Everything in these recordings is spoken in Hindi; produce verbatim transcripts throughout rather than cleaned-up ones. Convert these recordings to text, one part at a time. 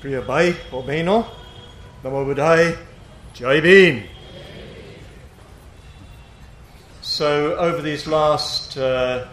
प्रिय भाई और बहनों, नमो बुद्धाय, जय Bhim. So over these last uh,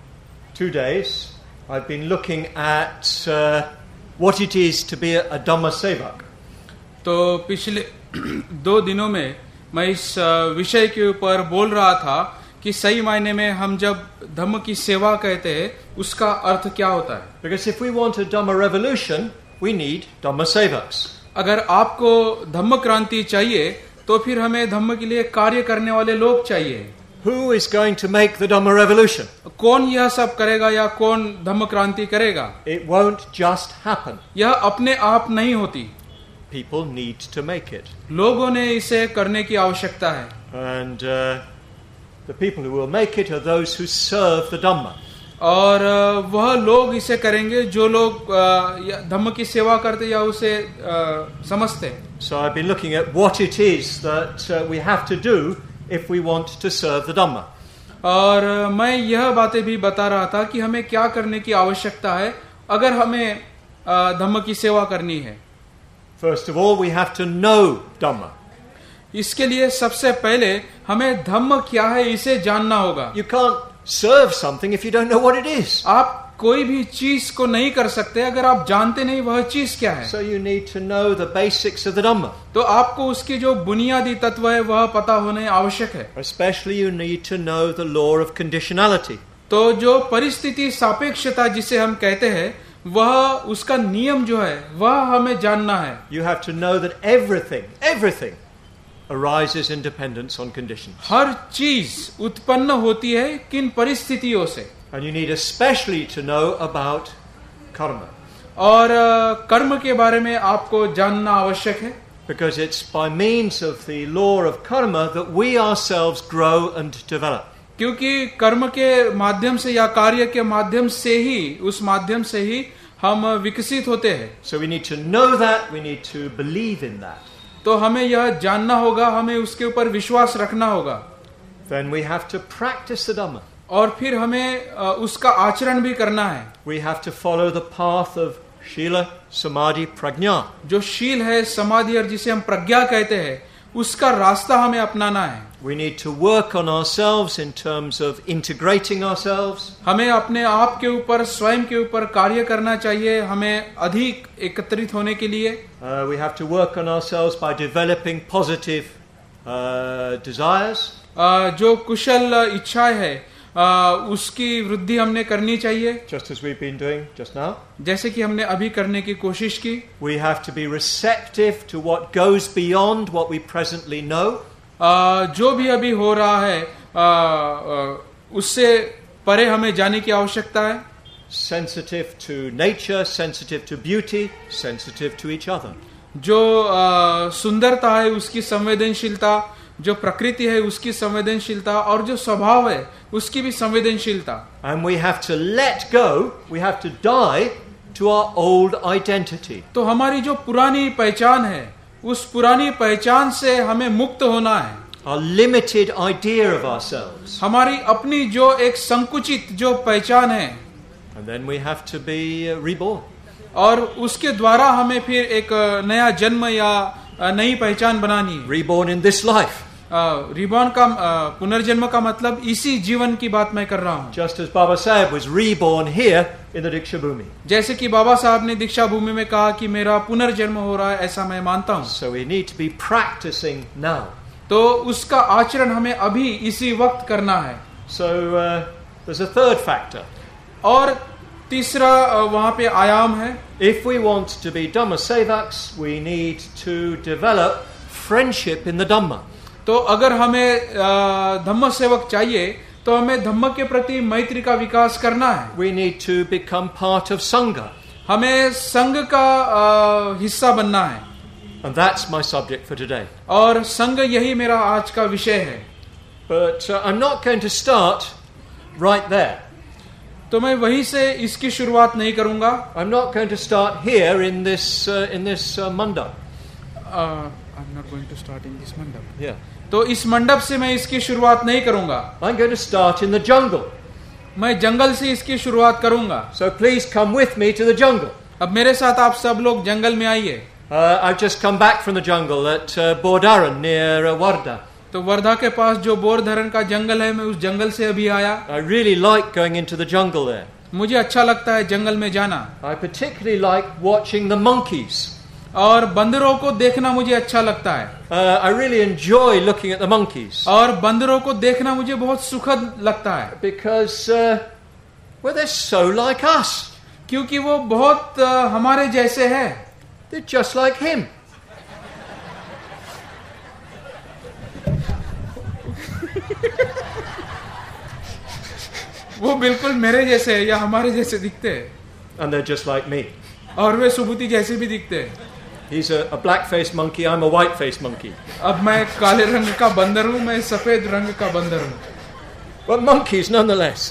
two days, I've been looking at uh, what it is to be a, a Dhamma Sevak. तो पिछले दो दिनों में मैं इस विषय के ऊपर बोल रहा था कि सही मायने में हम जब धम्म की सेवा कहते हैं उसका अर्थ क्या होता है. Because if we want a Dhamma revolution, we need Dhamma Sevaks. अगर आपको धम्म क्रांति चाहिए तो फिर हमें धम्म के लिए कार्य करने वाले लोग चाहिए. Who is going to make the Dhamma revolution? कौन यह सब करेगा या कौन धम्म क्रांति करेगा? It won't just happen. यह अपने आप नहीं होती. People need to make it. लोगों ने इसे करने की आवश्यकता है. And uh, the people who will make it are those who serve the Dhamma. और वह लोग इसे करेंगे जो लोग धम्म की सेवा करते या उसे समझते. So I've been looking at what it is that uh, we have to do if we want to serve the Dhamma. और मैं यह बातें भी बता रहा था कि हमें क्या करने की आवश्यकता है अगर हमें धम्म की सेवा करनी है. First of all, we have to know Dhamma. इसके लिए सबसे पहले हमें धम्म क्या है इसे जानना होगा. You can't serve something if you don't know what it is. आप कोई भी चीज को नहीं कर सकते अगर आप जानते नहीं वह चीज क्या है. So you need to know the basics of the Dhamma. तो आपको उसकी जो बुनियादी तत्व है वह पता होने आवश्यक है. Especially you need to know the law of conditionality. तो जो परिस्थिति सापेक्षता जिसे हम कहते हैं वह उसका नियम जो है वह हमें जानना है. You have to know that everything, everything arises in dependence on conditions. हर चीज उत्पन्न होती है किन परिस्थितियों से. And you need especially to know about karma. और कर्म के बारे में आपको जानना आवश्यक है. Because it's by means of the law of karma that we ourselves grow and develop. क्योंकि कर्म के माध्यम से या कार्य के माध्यम से ही उस माध्यम से ही हम विकसित होते हैं. So we need to know that, we need to believe in that. तो हमें यह जानना होगा, हमें उसके ऊपर विश्वास रखना होगा. Then we have to practice the Dhamma. और फिर हमें उसका आचरण भी करना है. We have to follow the path of Shila, Samadhi, Prajna. जो शील है, समाधि और जिसे हम प्रज्ञा कहते हैं उसका रास्ता हमें अपनाना है. We need to work on ourselves in terms of integrating ourselves. हमें अपने आप के ऊपर स्वयं के ऊपर कार्य करना चाहिए हमें अधिक एकत्रित होने के लिए. Uh, we have to work on ourselves by developing positive uh, desires. uh, जो कुशल इच्छाएं है uh, उसकी वृद्धि हमने करनी चाहिए. Just as we've been doing just now. जैसे कि हमने अभी करने की कोशिश की. We have to be receptive to what goes beyond what we presently know. Uh, जो भी अभी हो रहा है uh, uh, उससे परे हमें जाने की आवश्यकता है. Sensitive to nature, sensitive to beauty, sensitive to each other. जो uh, सुंदरता है उसकी संवेदनशीलता, जो प्रकृति है उसकी संवेदनशीलता और जो स्वभाव है उसकी भी संवेदनशीलता. And we have to let go, we have to die to our old identity. तो हमारी जो पुरानी पहचान है उस पुरानी पहचान से हमें मुक्त होना है. Our limited idea of ourselves. हमारी अपनी जो एक संकुचित जो पहचान है. And then we have to be reborn. और उसके द्वारा हमें फिर एक नया जन्म या नई पहचान बनानी है. Reborn in this life. Reborn का पुनर्जन्म का मतलब इसी जीवन की बात मैं कर रहा हूँ. Just as Baba Sahib was reborn here in the Diksha Bhumi. जैसे कि बाबा साहब ने दीक्षा भूमि में कहा कि मेरा पुनर्जन्म हो रहा है ऐसा मैं मानता हूँ. So we need to be practicing now. तो उसका आचरण हमें अभी इसी वक्त करना है. So uh, there's a third factor. और तीसरा वहाँ पे आयाम है. If we want to be Dhamma Sevaks, we need to develop friendship in the Dhamma. तो अगर हमें धम्म सेवक चाहिए तो हमें धम्म के प्रति मैत्री का विकास करना है. We need to become part of Sangha. हमें संघ का हिस्सा बनना है. And that's my subject for today. और संघ यही मेरा आज का विषय है. But uh, I'm not going to start right there. तो मैं वहीं से इसकी शुरुआत नहीं करूंगा. I'm not going to start here in this uh, in this uh, mandap. Uh, I'm not going to start in this mandap. Yeah. तो इस मंडप से मैं इसकी शुरुआत नहीं करूंगा. I'm going to start in the jungle. मैं जंगल से इसकी शुरुआत करूंगा. So please come with me to the jungle. अब मेरे साथ आप सब लोग जंगल में आइए. Uh, I've just come back from the jungle at uh, Bordaran near uh, Warda. तो वर्धा के पास जो बोरधरण का जंगल है, मैं उस जंगल से अभी आया. I really like going into the jungle there. मुझे अच्छा लगता है जंगल में जाना. I particularly like watching the monkeys. और बंदरों को देखना मुझे अच्छा लगता है. Uh, I really enjoy looking at the monkeys. और बंदरों को देखना मुझे बहुत सुखद लगता है. Because, uh, well, they're so like us. क्योंकि वो बहुत uh, हमारे जैसे हैं. They're just like him. वो बिल्कुल मेरे जैसे है या हमारे जैसे दिखते हैं. And they're just like me. और वे सुबुति जैसे भी दिखते हैं. He's a, a black-faced monkey, I'm a white-faced monkey. अब मैं काले रंग का बंदर हूँ, मैं सफेद रंग का बंदर हूँ. But monkeys nonetheless.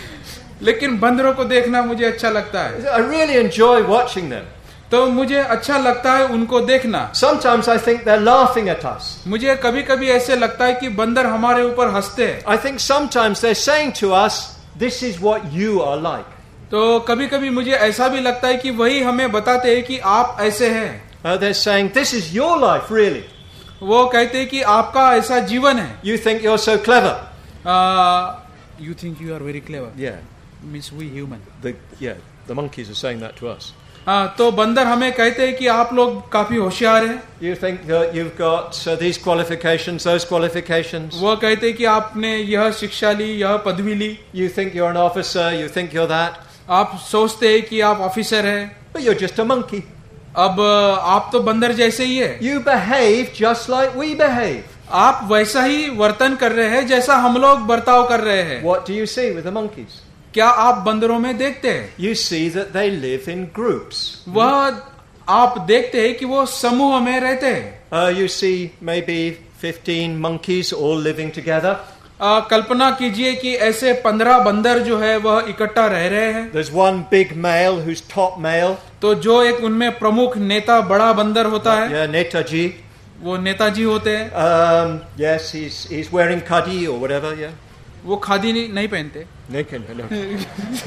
लेकिन बंदरों को देखना मुझे अच्छा लगता है. I really enjoy watching them. तो मुझे अच्छा लगता है उनको देखना. Sometimes I think they're laughing at us. मुझे कभी कभी ऐसे लगता है कि बंदर हमारे ऊपर हंसते हैं. I think sometimes they're saying to us, this is what you are like. तो कभी कभी मुझे ऐसा भी लगता है कि वही हमें बताते हैं कि आप ऐसे हैं. Uh, they're saying, this is your life, really. वो कहते हैं कि आपका ऐसा जीवन है. You think you're so clever. Uh, you think you are very clever. Yeah. Means we human. The, yeah, the monkeys are saying that to us. हाँ, तो बंदर हमें कहते हैं कि आप लोग काफी होशियार हैं. You think that you've got uh, these qualifications, those qualifications. वो कहते हैं कि आपने यह शिक्षा ली, यह पदवी ली. You think you're an officer, you think you're that. आप सोचते हैं कि आप ऑफिसर हैं. But you're just a monkey. अब आप तो बंदर जैसे ही है. You behave just like we behave. आप वैसा ही वर्तन कर रहे हैं जैसा हम लोग बर्ताव कर रहे हैं. What do you see with the monkeys? क्या आप बंदरों में देखते हैं? You see that they live in groups. वह आप देखते हैं कि वो समूह में रहते हैं. Uh, you see maybe fifteen monkeys all living together. आ, कल्पना कीजिए कि ऐसे पंद्रह बंदर जो है वह इकट्ठा रह रहे हैं. There's one big male who's top male. तो जो एक उनमें प्रमुख नेता बड़ा बंदर होता है. Yeah, Netaji. वो नेताजी होते हैं. Um, yes, he's he's wearing khadi or whatever. Yeah. वो खादी नहीं, नहीं पहनते. Naked. No.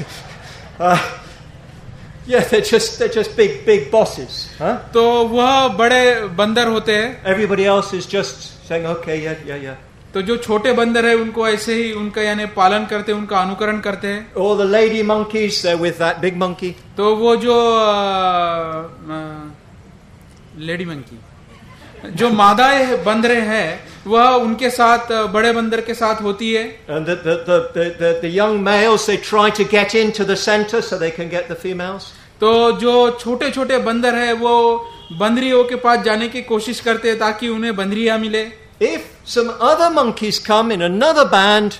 uh, yeah, they're just they're just big big bosses. Huh? तो वह बड़े बंदर होते हैं. Everybody else is just saying, okay, yeah, yeah, yeah. तो जो छोटे बंदर है उनको ऐसे ही उनका यानी पालन करते हैं, उनका अनुकरण करते हैं. All the lady monkeys, they're with that big monkey. तो वो जो लेडी मंकी, जो मादाएं बंदरें हैं, वह उनके साथ बड़े बंदर के साथ होती है. And the the, the the the the young males, they try to get into the center so they can get the females. तो जो छोटे छोटे बंदर है वो बंदरियों के पास जाने की कोशिश करते हैं ताकि उन्हें बंदरियां मिले. If some other monkeys come in another band,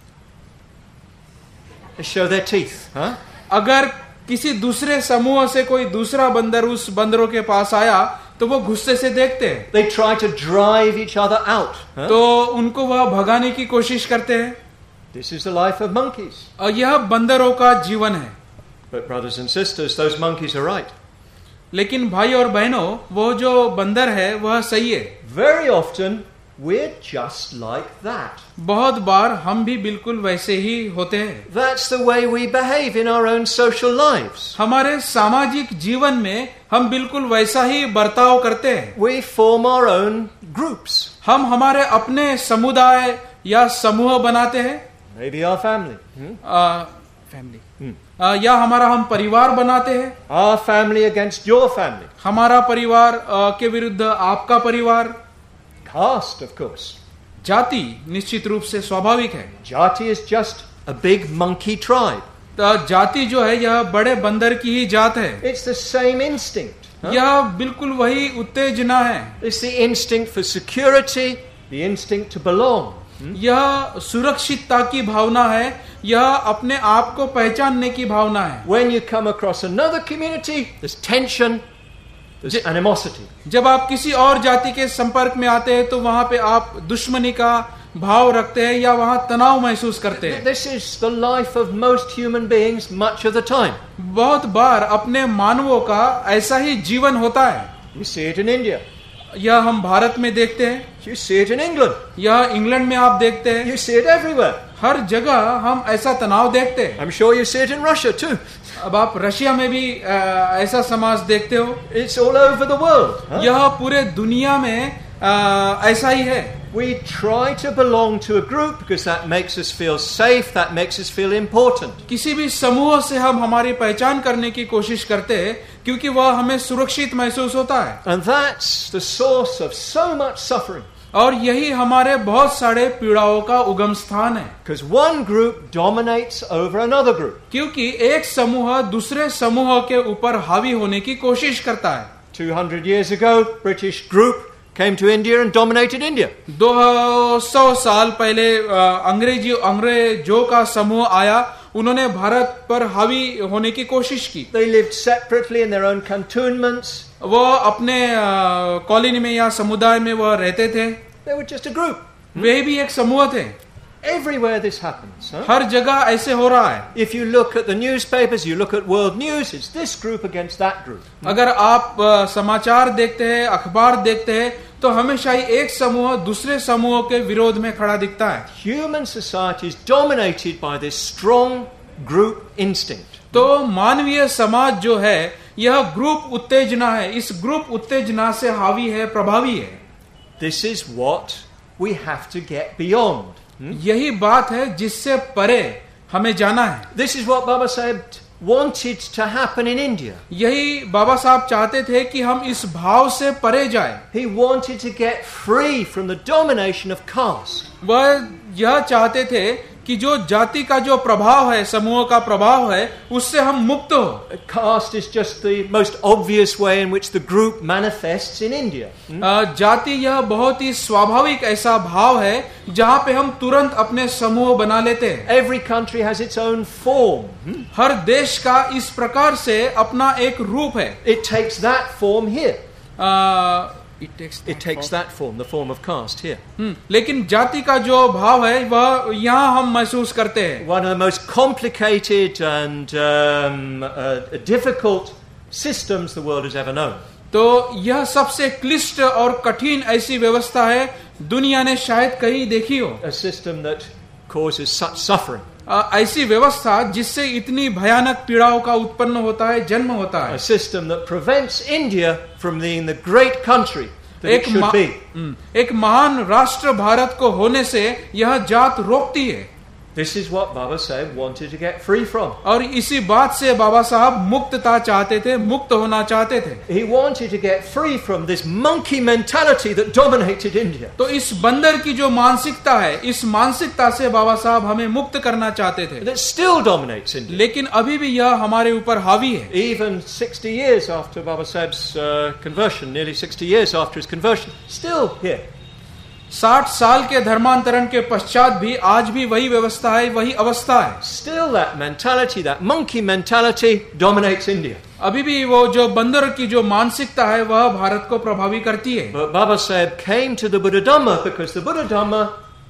they show their teeth. Huh? अगर किसी दूसरे समूह से कोई दूसरा बंदर उस बंदरों के पास आया तो वो गुस्से से देखते हैं. They try to drive each other out. Huh? तो उनको वह भगाने की कोशिश करते हैं. This is the life of monkeys. और यह बंदरों का जीवन है. But brothers and sisters, those monkeys are right. लेकिन भाई और बहनों, वो जो बंदर है वह सही है. Very often we're just like that. बहुत बार हम भी बिल्कुल वैसे ही होते हैं. That's the way we behave in our own social lives. हमारे सामाजिक जीवन में हम बिल्कुल वैसा ही बर्ताव करते हैं. We form our own groups. हम हमारे अपने समुदाय या समूह बनाते हैं. Maybe our family. Hmm? Family hmm? uh, या हमारा हम परिवार बनाते हैं. Our family against your family. हमारा परिवार uh, के विरुद्ध आपका परिवार. Caste, of course. जाति निश्चित रूप से स्वाभाविक है. Jati is just a big monkey tribe. तो जाति जो है यह बड़े बंदर की ही जात है. It's the same instinct. Huh? यह बिल्कुल वही उत्तेजना है. It's the instinct for security, the instinct to belong. Hmm? यह सुरक्षितता की भावना है. यह अपने आप को पहचानने की भावना है. When you come across another community, there's tension, there's animosity. जब आप किसी और जाति के संपर्क में आते हैं तो वहां पे आप दुश्मनी का भाव रखते हैं या वहां तनाव महसूस करते हैं. This is the life of most human beings much of the time. बहुत बार अपने मानवों का ऐसा ही जीवन होता है. You see it in India. यह हम भारत में देखते हैं. You see it in England. यह इंग्लैंड में आप देखते हैं. You see it everywhere. हर जगह हम ऐसा तनाव देखते हैं. I'm sure you see it in Russia too. अब आप रशिया में भी आ, ऐसा समाज देखते हो. It's all over the world. Huh? यह पूरे दुनिया में आ, ऐसा ही है. We try to belong to a group because that makes us feel safe, that makes us feel important. किसी भी समूह से हम हमारी पहचान करने की कोशिश करते हैं क्योंकि वह हमें सुरक्षित महसूस होता है. And that's the source of so much suffering. और यही हमारे बहुत सारे पीड़ाओं का उगम स्थान है. Because one group dominates over another group. क्योंकि एक समूह दूसरे समूह के ऊपर हावी होने की कोशिश करता है. two hundred years ago, British group came to India and dominated India. दो सौ साल पहले अंग्रेजी अंग्रेजों का समूह आया, उन्होंने भारत पर हावी होने की कोशिश की. They lived separately in their own cantonments. वो अपने कॉलोनी में या समुदाय में वह रहते थे. They were just a group. वे भी एक समूह थे. Everywhere this happens. Huh? हर जगह ऐसे हो रहा है. If you look at the newspapers, you look at world news, it's this group against that group. अगर आप समाचार देखते हैं, अखबार देखते हैं, तो हमेशा ही एक समूह दूसरे समूह के विरोध में खड़ा दिखता है. Human society is dominated by this strong group instinct. तो मानवीय समाज जो है यह ग्रुप उत्तेजना है. इस ग्रुप उत्तेजना से हावी है, प्रभावी है. This is what we have to get beyond. Hmm? यही बात है जिससे परे हमें जाना है. This is what Baba Sahib wanted to happen in India. यही बाबा साहब चाहते थे कि हम इस भाव से परे जाए. He wanted to get free from the domination of caste. वह यह चाहते थे कि जो जाति का जो प्रभाव है, समूह का प्रभाव है, उससे हम मुक्त हो. Caste is just the most obvious way in which the group manifests in India. Hmm? जाति यह बहुत ही स्वाभाविक ऐसा भाव है जहाँ पे हम तुरंत अपने समूह बना लेते हैं. Every country has its own form. Hmm? हर देश का इस प्रकार से अपना एक रूप है. It takes that form here. Uh, It takes that, it takes that form, the form of caste here. Hmm. लेकिन जाति का जो भाव है वह यहाँ हम महसूस करते हैं. One of the most complicated and um, uh, difficult systems the world has ever known. तो यह सबसे क्लिष्ट और कठिन ऐसी व्यवस्था है दुनिया ने शायद कहीं देखी हो. A system that causes such suffering. ऐसी व्यवस्था जिससे इतनी भयानक पीड़ाओं का उत्पन्न होता है, जन्म होता है. A system that prevents India from being the great country that it should be. एक महान राष्ट्र भारत को होने से यह जात रोकती है. This is what Baba Sahib wanted to get free from. और इसी बात से बाबा साहब मुक्तता चाहते थे, मुक्त होना चाहते थे. He wanted to get free from this monkey mentality that dominated India. तो इस बंदर की जो मानसिकता है, इस मानसिकता से बाबा साहब हमें मुक्त करना चाहते थे. That still dominates India. लेकिन अभी भी यह हमारे ऊपर हावी है. Even sixty years after Baba Sahib's uh, conversion, nearly sixty years after his conversion, still here. साठ साल के धर्मांतरण के पश्चात भी आज भी वही व्यवस्था है, वही अवस्था है. Still that mentality, that monkey mentality dominates India. अभी भी वो जो बंदर की जो मानसिकता है वह भारत को प्रभावी करती है. But Baba Sahib came to the Buddha Dhamma because the Buddha Dhamma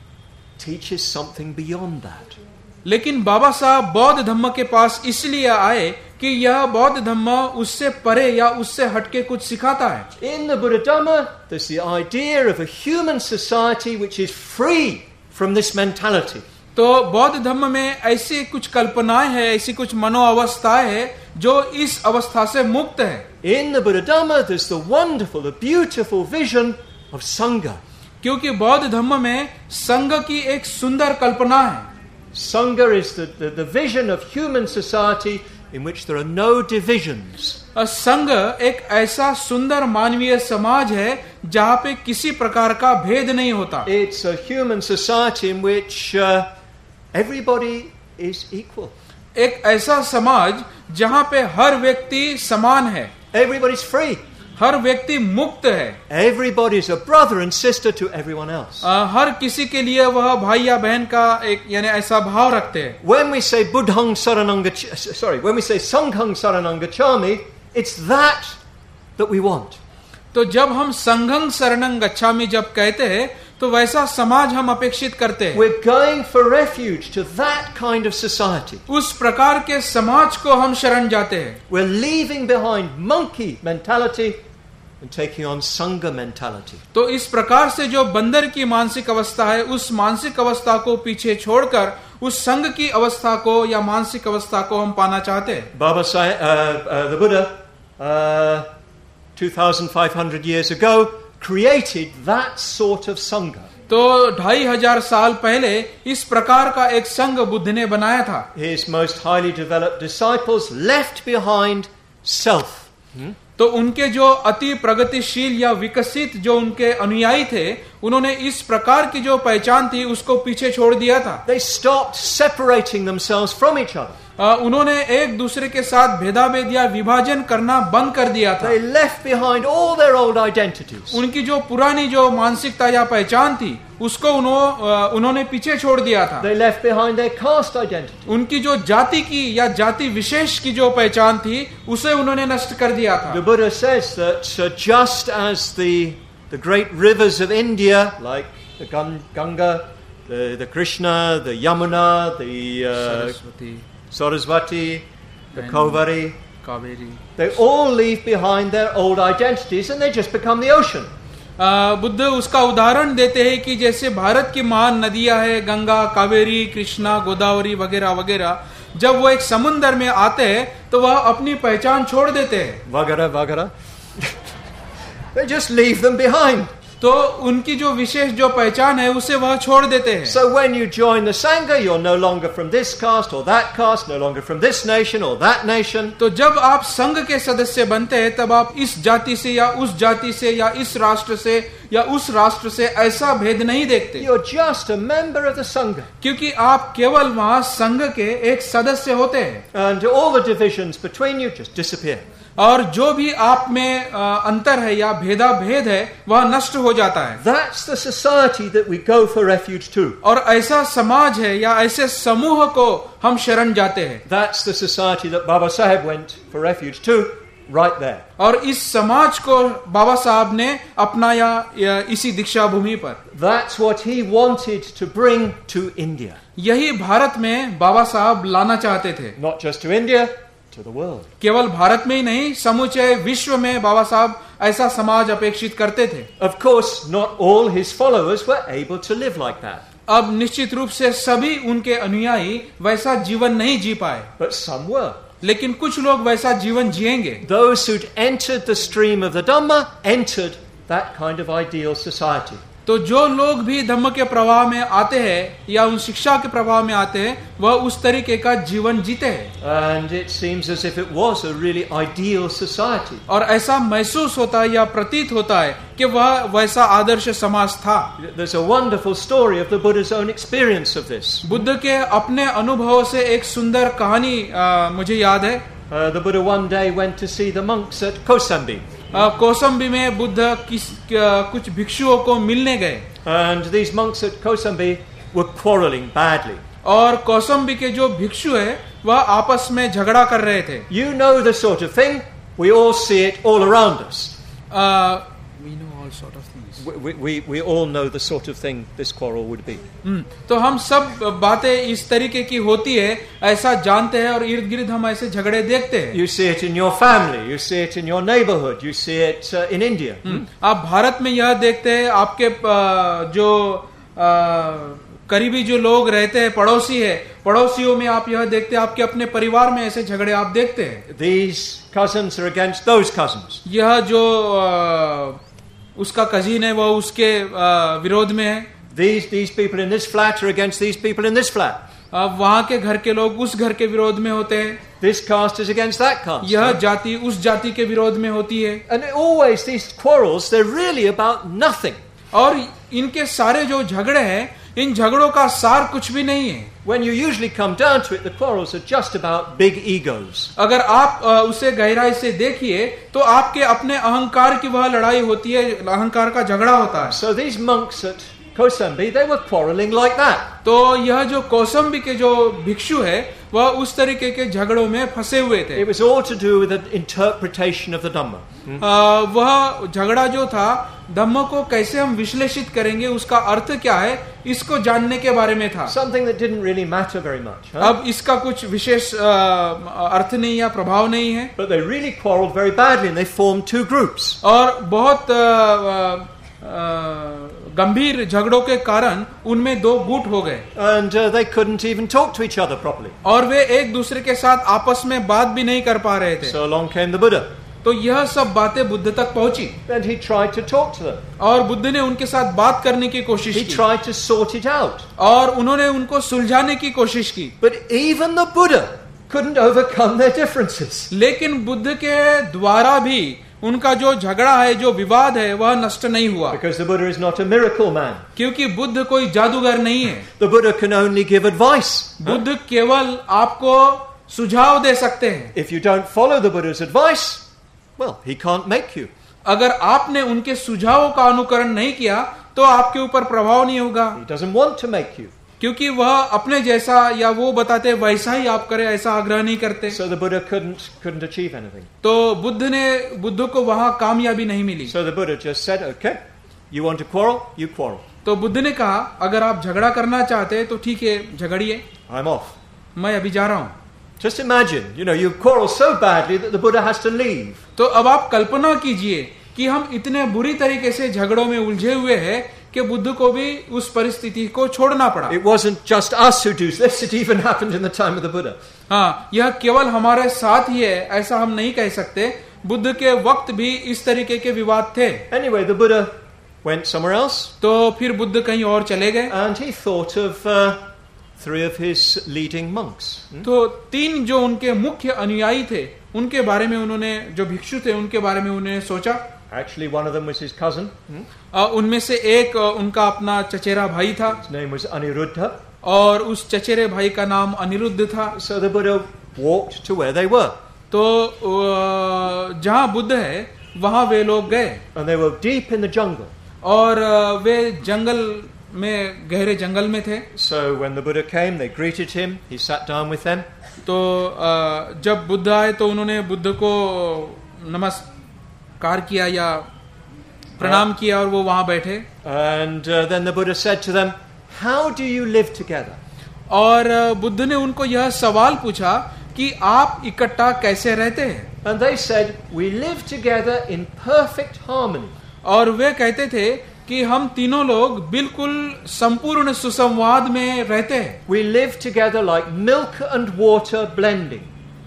teaches something beyond that. लेकिन बाबा साहब बौद्ध धम्म के पास इसलिए आए कि यह बौद्ध धम्म उससे परे या उससे हटके कुछ सिखाता है. In the Buddha Dhamma, there's the idea of a human society which is free from this mentality. तो बौद्ध धम्म में ऐसी कुछ कल्पनाएं हैं, ऐसी कुछ मनोअवस्थाएं हैं जो इस अवस्था से मुक्त है. In the Buddha Dhamma, there's the wonderful, the beautiful vision of Sangha. क्योंकि बौद्ध धम्म में संघ की एक सुंदर कल्पना है. Sangha is the, the, the vision of human society in which there are no divisions. संघ एक ऐसा सुंदर मानवीय समाज है जहाँ पे किसी प्रकार का भेद नहीं होता. It's a human society in which uh, everybody is equal. एक ऐसा समाज जहाँ पे हर व्यक्ति समान है. Everybody's free. हर व्यक्ति मुक्त है. Everybody is a brother and sister to everyone else. आ, हर किसी के लिए वह भाई या बहन का एक यानी ऐसा भाव रखते हैं. When we say Buddhang Saranang Gacchami, sorry, when we say Sanghang Saranang Gacchami, it's that that we want. तो जब हम संघं शरणं गच्छामि जब कहते हैं तो वैसा समाज हम अपेक्षित करते हैं. We're going for refuge to that kind of society. उस प्रकार के समाज को हम शरण जाते हैं. We're leaving behind monkey mentality and taking on Sangha mentality. तो इस प्रकार से जो बंदर की मानसिक अवस्था है, उस मानसिक अवस्था को पीछे छोड़कर उस संघ की अवस्था को या मानसिक अवस्था को हम पाना चाहते हैं. Baba Sai, uh, uh, the Buddha, uh, two thousand five hundred years ago, created that sort of Sangha. तो ढाई हजार साल पहले इस प्रकार का एक संघ बुद्ध ने बनाया था. His most highly developed disciples left behind self. Hmm? तो उनके जो अति प्रगतिशील या विकसित जो उनके अनुयायी थे, उन्होंने इस प्रकार की जो पहचान थी उसको पीछे छोड़ दिया था. They stopped separating themselves from each other. आ, उन्होंने एक दूसरे के साथ भेदाभेद या विभाजन करना बंद कर दिया था. They left behind all their old identities. उनकी जो पुरानी जो मानसिकता या पहचान थी उसको उन्हों, उन्होंने पीछे छोड़ दिया था. They left behind their caste identity. उनकी जो जाति की या जाति विशेष की जो पहचान थी उसे उन्होंने नष्ट कर दिया था. The Buddha says that uh, just as the the great rivers of India, like the Ganga, the, the Krishna, the Yamuna, the uh, Saraswati, Saraswati, the And- Kavari, Kaveri, they all leave behind their old identities and they just become the ocean. आ, बुद्ध उसका उदाहरण देते हैं कि जैसे भारत की महान नदियां हैं, गंगा, कावेरी, कृष्णा, गोदावरी वगैरह वगैरह, जब वो एक समुद्र में आते हैं तो वह अपनी पहचान छोड़ देते हैं. Vagara, Vagara. They just leave them behind. तो उनकी जो विशेष जो पहचान है उसे वह छोड़ देते हैं. So when you join the Sangha, you're no longer from this caste or that caste, no longer from this nation or that nation. तो जब आप संघ के सदस्य बनते हैं तब आप इस जाति से या उस जाति से या इस राष्ट्र से या उस राष्ट्र से ऐसा भेद नहीं देखते, You're just a member of the Sangha. क्योंकि आप केवल वहां संघ के एक सदस्य होते हैं. And all the divisions between you just disappear. और जो भी आप में अ, अंतर है या भेदा भेद है वह नष्ट हो जाता है. That's the society that we go for refuge to. और ऐसा समाज है या ऐसे समूह को हम शरण जाते हैं. That's the society that Baba Sahib went for refuge to, right there. और इस समाज को बाबा साहब ने अपनाया या इसी दीक्षा भूमि पर. That's what he wanted to bring to India. यही भारत में बाबा साहब लाना चाहते थे. Not just to India, to the world. केवल भारत में ही नहीं, समूचे विश्व में बाबा साहब ऐसा समाज अपेक्षित करते थे. Of course, not all his followers were able to live like that. अब निश्चित रूप से सभी उनके अनुयायी वैसा जीवन नहीं जी पाए, But some were. लेकिन कुछ लोग वैसा जीवन जिएंगे. Those who'd entered the stream of the Dhamma entered that kind of ideal society. तो जो लोग भी धम्म के प्रवाह में आते हैं या उन शिक्षा के प्रवाह में आते हैं, वह उस तरीके का जीवन जीते हैं. And it seems as if it was a really ideal society. और ऐसा महसूस होता है या प्रतीत होता है कि वह वैसा आदर्श समाज था. There's a wonderful story of the Buddha's own experience of this. Buddha के अपने अनुभव से एक सुंदर कहानी आ, मुझे याद है. Uh, the Buddha one day went to see the monks at Kosambi. आ, कौसंबी में बुद्ध किस आ, कुछ भिक्षुओं को मिलने गए. And these monks at Kosambi were quarreling badly. और कौसंबी के जो भिक्षु है वह आपस में झगड़ा कर रहे थे. You know the sort of thing. We all see it all around us. Uh, we know all sort of things. We, we, we all know the sort of thing this quarrel would be. हम्म, तो हम सब बातें इस तरीके की होती है ऐसा जानते हैं और इर्द गिर्द हम ऐसे झगड़े देखते हैं. You see it in your family. You see it in your neighborhood. You see it uh, in India. हम्म, आप भारत में यह देखते हैं, आपके आ, जो आ, करीबी जो लोग रहते हैं, पड़ोसी है, पड़ोसियों में आप यह देखते हैं, आपके अपने परिवार में ऐसे झगड़े आप देखते हैं. These cousins are against those cousins. यह जो आ, उसका कजिन है वह उसके आ, विरोध में है. These, these people in this flat are against these people in this flat. अब वहां के घर के लोग उस घर के विरोध में होते हैं. This caste is against that caste. यह जाति उस जाति के विरोध में होती है. And always these quarrels, they're really about nothing. और इनके सारे जो झगड़े हैं, इन झगड़ों का सार कुछ भी नहीं है. When you usually come down to it, the quarrels are just about big egos. अगर आप अ, उसे गहराई से देखिए तो आपके अपने अहंकार की वह लड़ाई होती है, अहंकार का झगड़ा होता है. So these monks at Kosambi, they were quarreling like that. तो यह जो कौसंबी के जो भिक्षु है वह उस तरीके के झगड़ों में फंसे हुए थे. It was all to do with the interpretation of the Dhamma. अ, वह झगड़ा जो था धम्म को कैसे हम विश्लेषित करेंगे, उसका अर्थ क्या है, इसको जानने के बारे में था. Something that didn't really matter very much. Huh? अब इसका कुछ विशेष अर्थ नहीं या प्रभाव नहीं है. But they really quarreled very badly and they formed two groups. और बहुत आ, आ, गंभीर झगड़ों के कारण उनमें दो गुट हो गए. And uh, they couldn't even talk to each other properly. और वे एक दूसरे के साथ आपस में बात भी नहीं कर पा रहे थे. So along came the Buddha. तो यह सब बातें बुद्ध तक पहुंची. And he tried to talk to them. और बुद्ध ने उनके साथ बात करने की कोशिश He की. tried to sort it out. और उन्होंने उनको सुलझाने की कोशिश की. But even the Buddha couldn't overcome their differences. लेकिन बुद्ध के द्वारा भी उनका जो झगड़ा है, जो विवाद है, वह नष्ट नहीं हुआ. Because the Buddha is not a miracle man. क्योंकि बुद्ध कोई जादूगर नहीं है. The Buddha can only give advice. Buddha केवल आपको सुझाव दे सकते हैं. If you don't follow the Buddha's advice, well, he can't make you. अगर आपने उनके सुझावों का अनुकरण नहीं किया तो आपके ऊपर प्रभाव नहीं होगा. He doesn't want to make you. क्योंकि वह अपने जैसा या वो बताते वैसा ही आप करें, ऐसा आग्रह नहीं करते. So the Buddha couldn't couldn't achieve anything. तो बुद्ध ने बुद्ध को वहां कामयाबी नहीं मिली. So the Buddha just said, "Okay, you want to quarrel, you quarrel. तो बुद्ध ने कहा, अगर आप झगड़ा करना चाहते हैं तो ठीक है, झगड़िए, I'm off." मैं अभी जा रहा हूं. Just imagine, you know, you quarrel so badly that the Buddha has to leave. तो अब आप कल्पना कीजिए कि हम इतने बुरी तरीके से झगड़ों में उलझे हुए हैं कि बुद्ध को भी उस परिस्थिति को छोड़ना पड़ा. It wasn't just us who do this, it even happened in the time of the Buddha. हाँ, यह केवल हमारे साथ ही है ऐसा हम नहीं कह सकते. बुद्ध के वक्त भी इस तरीके के विवाद थे. Anyway, the Buddha went somewhere else. तो फिर बुद्ध कहीं और चले गए. And he thought of uh, three of his leading monks. Hmm? तो तीन जो उनके मुख्य अनुयायी थे, उनके बारे में उन्होंने, जो भिक्षु थे उनके बारे में उन्होंने सोचा. Actually, one of them was his cousin. Hmm? आ, उनमें से एक उनका अपना चचेरा भाई था. His name was Aniruddha. और उस चचेरे भाई का नाम अनिरुद्ध था. So the Buddha walked to where they were. तो जहां बुद्ध है वहां वे लोग गए. And they were deep in the jungle. और वे जंगल में, गहरे जंगल में थे. So when the Buddha came, they greeted him. He sat down with them. तो जब बुद्ध आए तो उन्होंने बुद्ध को नमस्कार किया या प्रणाम किया और वो वहां बैठे. And uh, then the Buddha said to them, "How do you live together?" और बुद्ध ने उनको यह सवाल पूछा कि आप इकट्ठा कैसे रहते हैं. And they said, "We live together in perfect harmony." और वे कहते थे कि हम तीनों लोग बिल्कुल संपूर्ण सुसंवाद में रहते हैं. We live together like milk and water blending.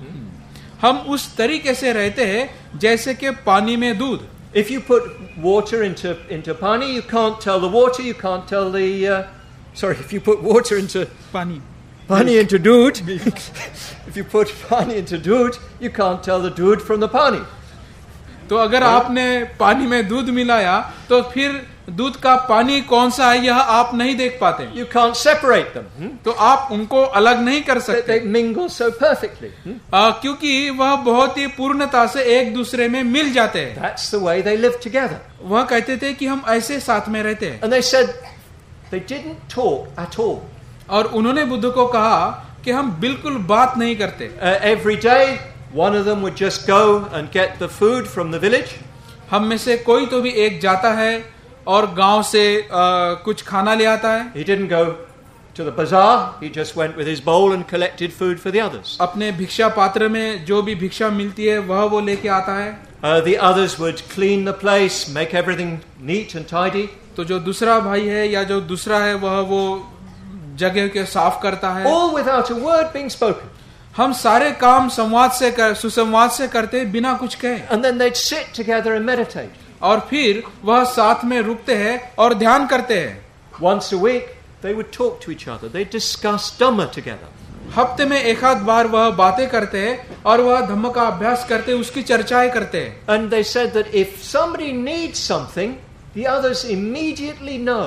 हम उस तरीके से रहते हैं जैसे कि पानी में दूध. If you put water into into pani, you can't tell the water, you can't tell the uh, sorry, if you put water into पानी pani into dood, if you put pani into dood, you can't tell the dood from the pani. तो अगर आपने पानी में दूध मिलाया तो फिर दूध का पानी कौन सा है यह आप नहीं देख पाते. You can't separate them. Hmm? तो आप उनको अलग नहीं कर They, सकते. they mingle so perfectly. Hmm? आ, क्योंकि वह बहुत ही पूर्णता से एक दूसरे में मिल जाते हैं. That's the way they live together. वह कहते थे कि हम ऐसे साथ में रहते हैं. And they said they didn't talk at all. और उन्होंने बुद्ध को कहा कि हम बिल्कुल बात नहीं करते. Uh, every day, one of them would just go and get the food from the village. हम में से कोई तो भी एक जाता है और गांव से आ, कुछ खाना ले आता है. He didn't go to the bazaar. He just went with his bowl and collected food for the others. अपने भिक्षा पात्र में जो भी भिक्षा मिलती है वह वो लेके आता है. Uh, the others would clean the place, make everything neat and tidy. तो जो दूसरा भाई है या जो दूसरा है वह वो जगह के साफ करता है. All without a word being spoken. हम सारे काम संवाद से कर, सुसंवाद से करते बिना कुछ कहे. And then they'd sit together and meditate. और फिर वह साथ में रुकते हैं और ध्यान करते हैं. Once a week, they would talk to each other. They'd discuss Dhamma together. हफ्ते में एक आध बार वह बातें करते हैं और वह धम्म का अभ्यास करते, उसकी चर्चाएं करते हैं. And they said that if somebody needs something, the others immediately know.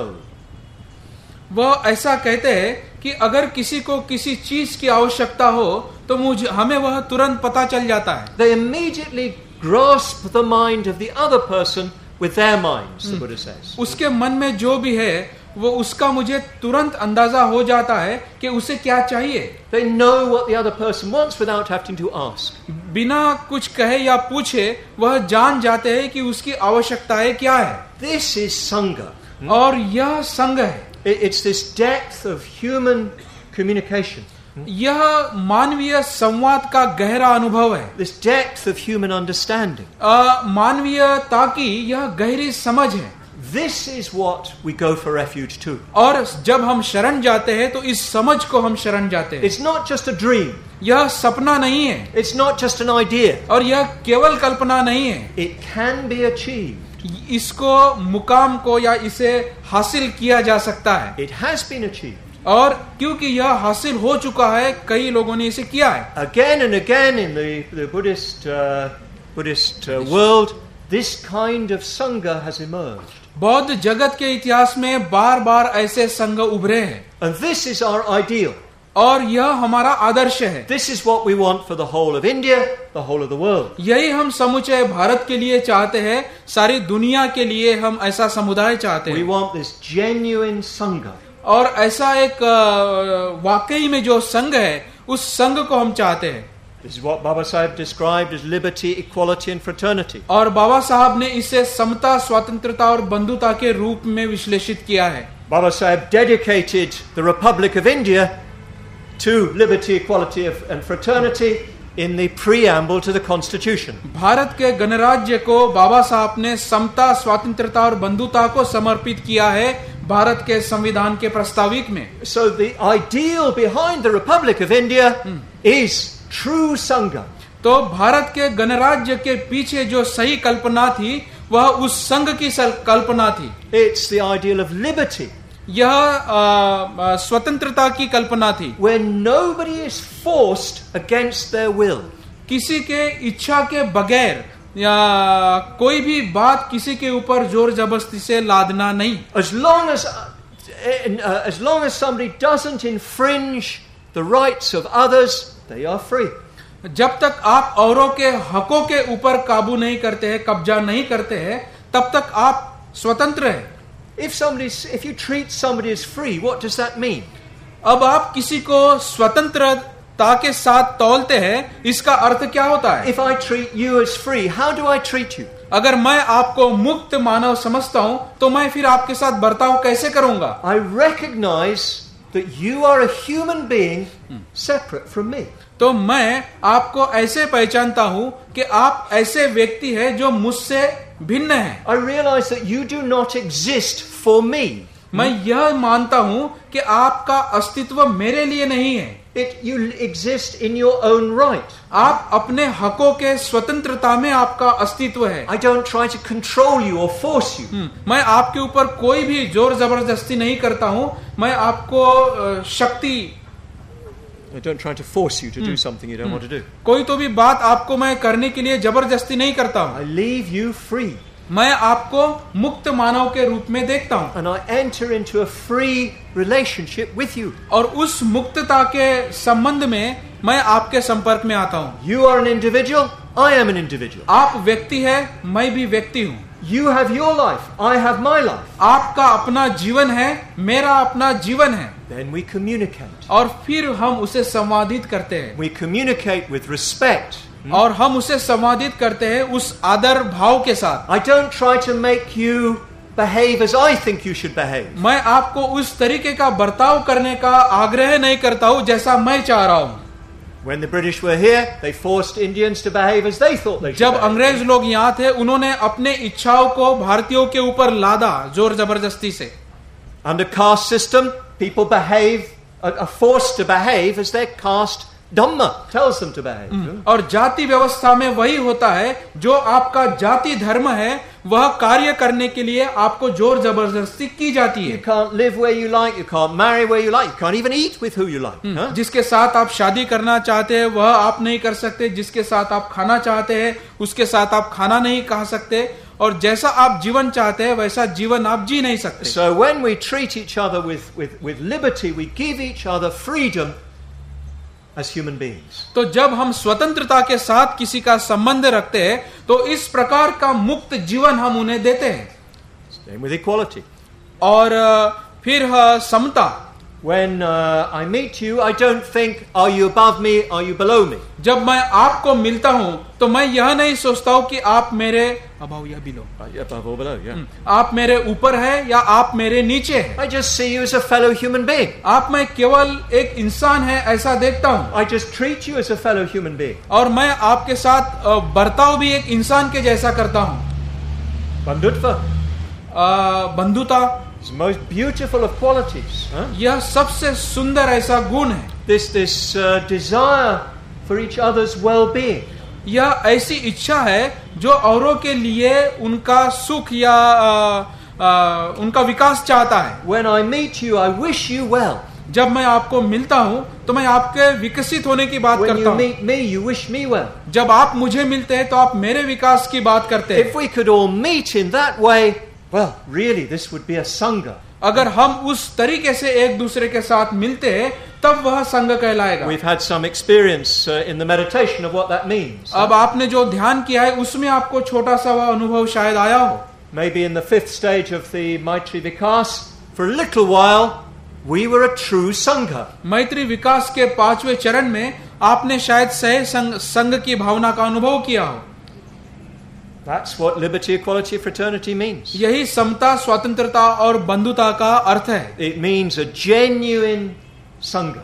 वह ऐसा कहते हैं कि अगर किसी को किसी चीज की आवश्यकता हो तो मुझे हमें वह तुरंत पता चल जाता है. They immediately grasp the mind of the other person with their minds, the Buddha says. उसके मन में जो भी है वो उसका मुझे तुरंत अंदाजा हो जाता है कि उसे क्या चाहिए. They know what the other person wants without having to ask. बिना कुछ कहे या पूछे वह जान जाते हैं कि उसकी आवश्यकताएं क्या है. This is Sangha. और यह संघ है. It- It's this depth of human communication. यह मानवीय संवाद का गहरा अनुभव है. This depth of human understanding. अ, मानवीयता की यह गहरी समझ है. This is what we go for refuge to. और जब हम शरण जाते हैं तो इस समझ को हम शरण जाते हैं. It's not just a dream. यह सपना नहीं है It's not just an idea. और यह केवल कल्पना नहीं है. It can be achieved. इसको मुकाम को या इसे हासिल किया जा सकता है. It has been achieved. और क्योंकि यह हासिल हो चुका है, कई लोगों ने इसे किया है. Again and again in the, the Buddhist, uh, Buddhist uh, world, this kind of Sangha has emerged. बौद्ध जगत के इतिहास में बार बार ऐसे संघ उभरे हैं. And this is our ideal. और यह हमारा आदर्श है. This is what we want for the whole of India, the whole of the world. यही हम समुचे भारत के लिए चाहते हैं, सारी दुनिया के लिए हम ऐसा समुदाय चाहते We हैं. want this genuine Sangha. और ऐसा एक अ, वाकई में जो संघ है, उस संघ को हम चाहते हैं. This is what Baba Sahib described as liberty, equality and fraternity. और बाबा साहब ने इसे समता, स्वतंत्रता और बंधुता के रूप में विश्लेषित किया है. Baba Sahib dedicated the Republic of India to liberty, equality and fraternity in the preamble to the Constitution. Bharat के गणराज्य को बाबा साहब ने समता, स्वतंत्रता और बंधुता को समर्पित किया है भारत के संविधान के प्रस्ताविक में. So the ideal behind the Republic of India is true Sangha. तो भारत के गणराज्य के पीछे जो सही कल्पना थी, वह उस संघ की कल्पना थी. It's the ideal of liberty. यह अ, स्वतंत्रता की कल्पना थी, where nobody is forced against their will. किसी के इच्छा के बगैर या कोई भी बात किसी के ऊपर जोर जबरदस्ती से लादना नहीं. As long as, uh, as long as somebody doesn't infringe the rights of others, they are free. जब तक आप औरों के हकों के ऊपर काबू नहीं करते हैं, कब्जा नहीं करते हैं, तब तक आप स्वतंत्र हैं. If somebody, if you treat somebody as free, what does that mean? अब आप किसी को स्वतंत्रता के साथ तौलते हैं, इसका अर्थ क्या होता है? If I treat you as free, how do I treat you? अगर मैं आपको मुक्त मानव समझता हूं, तो मैं फिर आपके साथ बर्ताव कैसे करूंगा? I recognize that you are a human being separate from me. तो मैं आपको ऐसे पहचानता हूं कि आप ऐसे व्यक्ति हैं जो मुझसे भिन्न है. I realize that you do not exist for me. मैं यह मानता हूं कि आपका अस्तित्व मेरे लिए नहीं है. It, you exist in your own right. आप अपने हकों के स्वतंत्रता में आपका अस्तित्व है. I don't try to control you or force you. हम्म, मैं आपके ऊपर कोई भी जोर जबरदस्ती नहीं करता हूं. मैं आपको अ, शक्ति I don't try to force you to do something you don't want to do. कोई तो भी बात आपको मैं करने के लिए जबरदस्ती नहीं करता हूं. I leave you free. मैं आपको मुक्त मानव के रूप में देखता हूं. And I enter into a free relationship with you. और उस मुक्तता के संबंध में मैं आपके संपर्क में आता हूं. You are an individual, I am an individual. आप व्यक्ति है, मैं भी व्यक्ति हूं. You have your life, I have my life. आपका अपना जीवन है, मेरा अपना जीवन है. Then we communicate. और फिर हम उसे संवादित करते हैं. We communicate with respect. और हम उसे संवादित करते हैं उस आदर भाव के साथ. I don't try to make you behave as I think you should behave. मैं आपको उस तरीके का बर्ताव करने का आग्रह नहीं करता हूं जैसा मैं चाह रहा हूं. When the British were here, they forced Indians to behave as they thought they should जब behave. अंग्रेज लोग यहाँ थे, उन्होंने अपने इच्छाओं को भारतीयों के ऊपर लादा जोर जबरदस्ती से. Under caste system, people behave, are forced to behave as their caste Dhamma tells them to behave. और जाति व्यवस्था में वही होता है, जो आपका जाति धर्म है वह कार्य करने के लिए आपको जोर जबरदस्ती की जाती You है. can't live where you like, you can't marry where you like, you can't even eat with who you like. Huh? जिसके साथ आप शादी करना चाहते हैं वह आप नहीं कर सकते, जिसके साथ आप खाना चाहते हैं उसके साथ आप खाना नहीं खा सकते, और जैसा आप जीवन चाहते हैं वैसा जीवन आप जी नहीं सकते. So when we treat each other with, with, with liberty, we give each other freedom as human beings. तो जब हम स्वतंत्रता के साथ किसी का संबंध रखते हैं तो इस प्रकार का मुक्त जीवन हम उन्हें देते हैं. Same with equality. और फिर uh, Samta. When uh, I meet you, I don't think, are you above me, are you below me? जब मैं आपको मिलता हूं तो मैं यह नहीं सोचता हूं कि आप मेरे above या below. Uh, yeah, above or below, yeah. आप मेरे ऊपर है या आप मेरे नीचे है. I just see you as a fellow human being. आप मैं केवल एक इंसान है ऐसा देखता हूं. I just treat you as a fellow human being. और मैं आपके साथ uh, बर्ताव भी एक इंसान के जैसा करता हूं. Bandhutva. uh, बंधुता. It's the most beautiful of qualities. Huh? यह सबसे सुंदर ऐसा गुण है. This this uh, desire for each other's well-being. यह ऐसी इच्छा है जो औरों के लिए उनका सुख या आ, आ, उनका विकास चाहता है. When I meet you, I wish you well. जब मैं आपको मिलता हूं तो मैं आपके विकसित होने की बात When करता you हूं. meet me, you wish me well. जब आप मुझे मिलते हैं तो आप मेरे विकास की बात करते हैं. If we could all meet in that way, well, really, this would be a sangha. अगर हम उस तरीके से एक दूसरे के साथ मिलते हैं तब वह संघ कहलाएगा. We've had some experience uh, in the meditation of what that means. अब आपने जो ध्यान किया है उसमें आपको छोटा सा वह अनुभव शायद आया हो. Maybe in the fifth stage of the Maitri Vikas, for a little while, we were a true sangha. मैत्री विकास के पांचवें चरण में आपने शायद सह संघ संघ की भावना का अनुभव किया हो. That's what liberty, equality, fraternity means. यही समता, स्वतंत्रता और बंधुता का अर्थ है. It means a genuine sangha.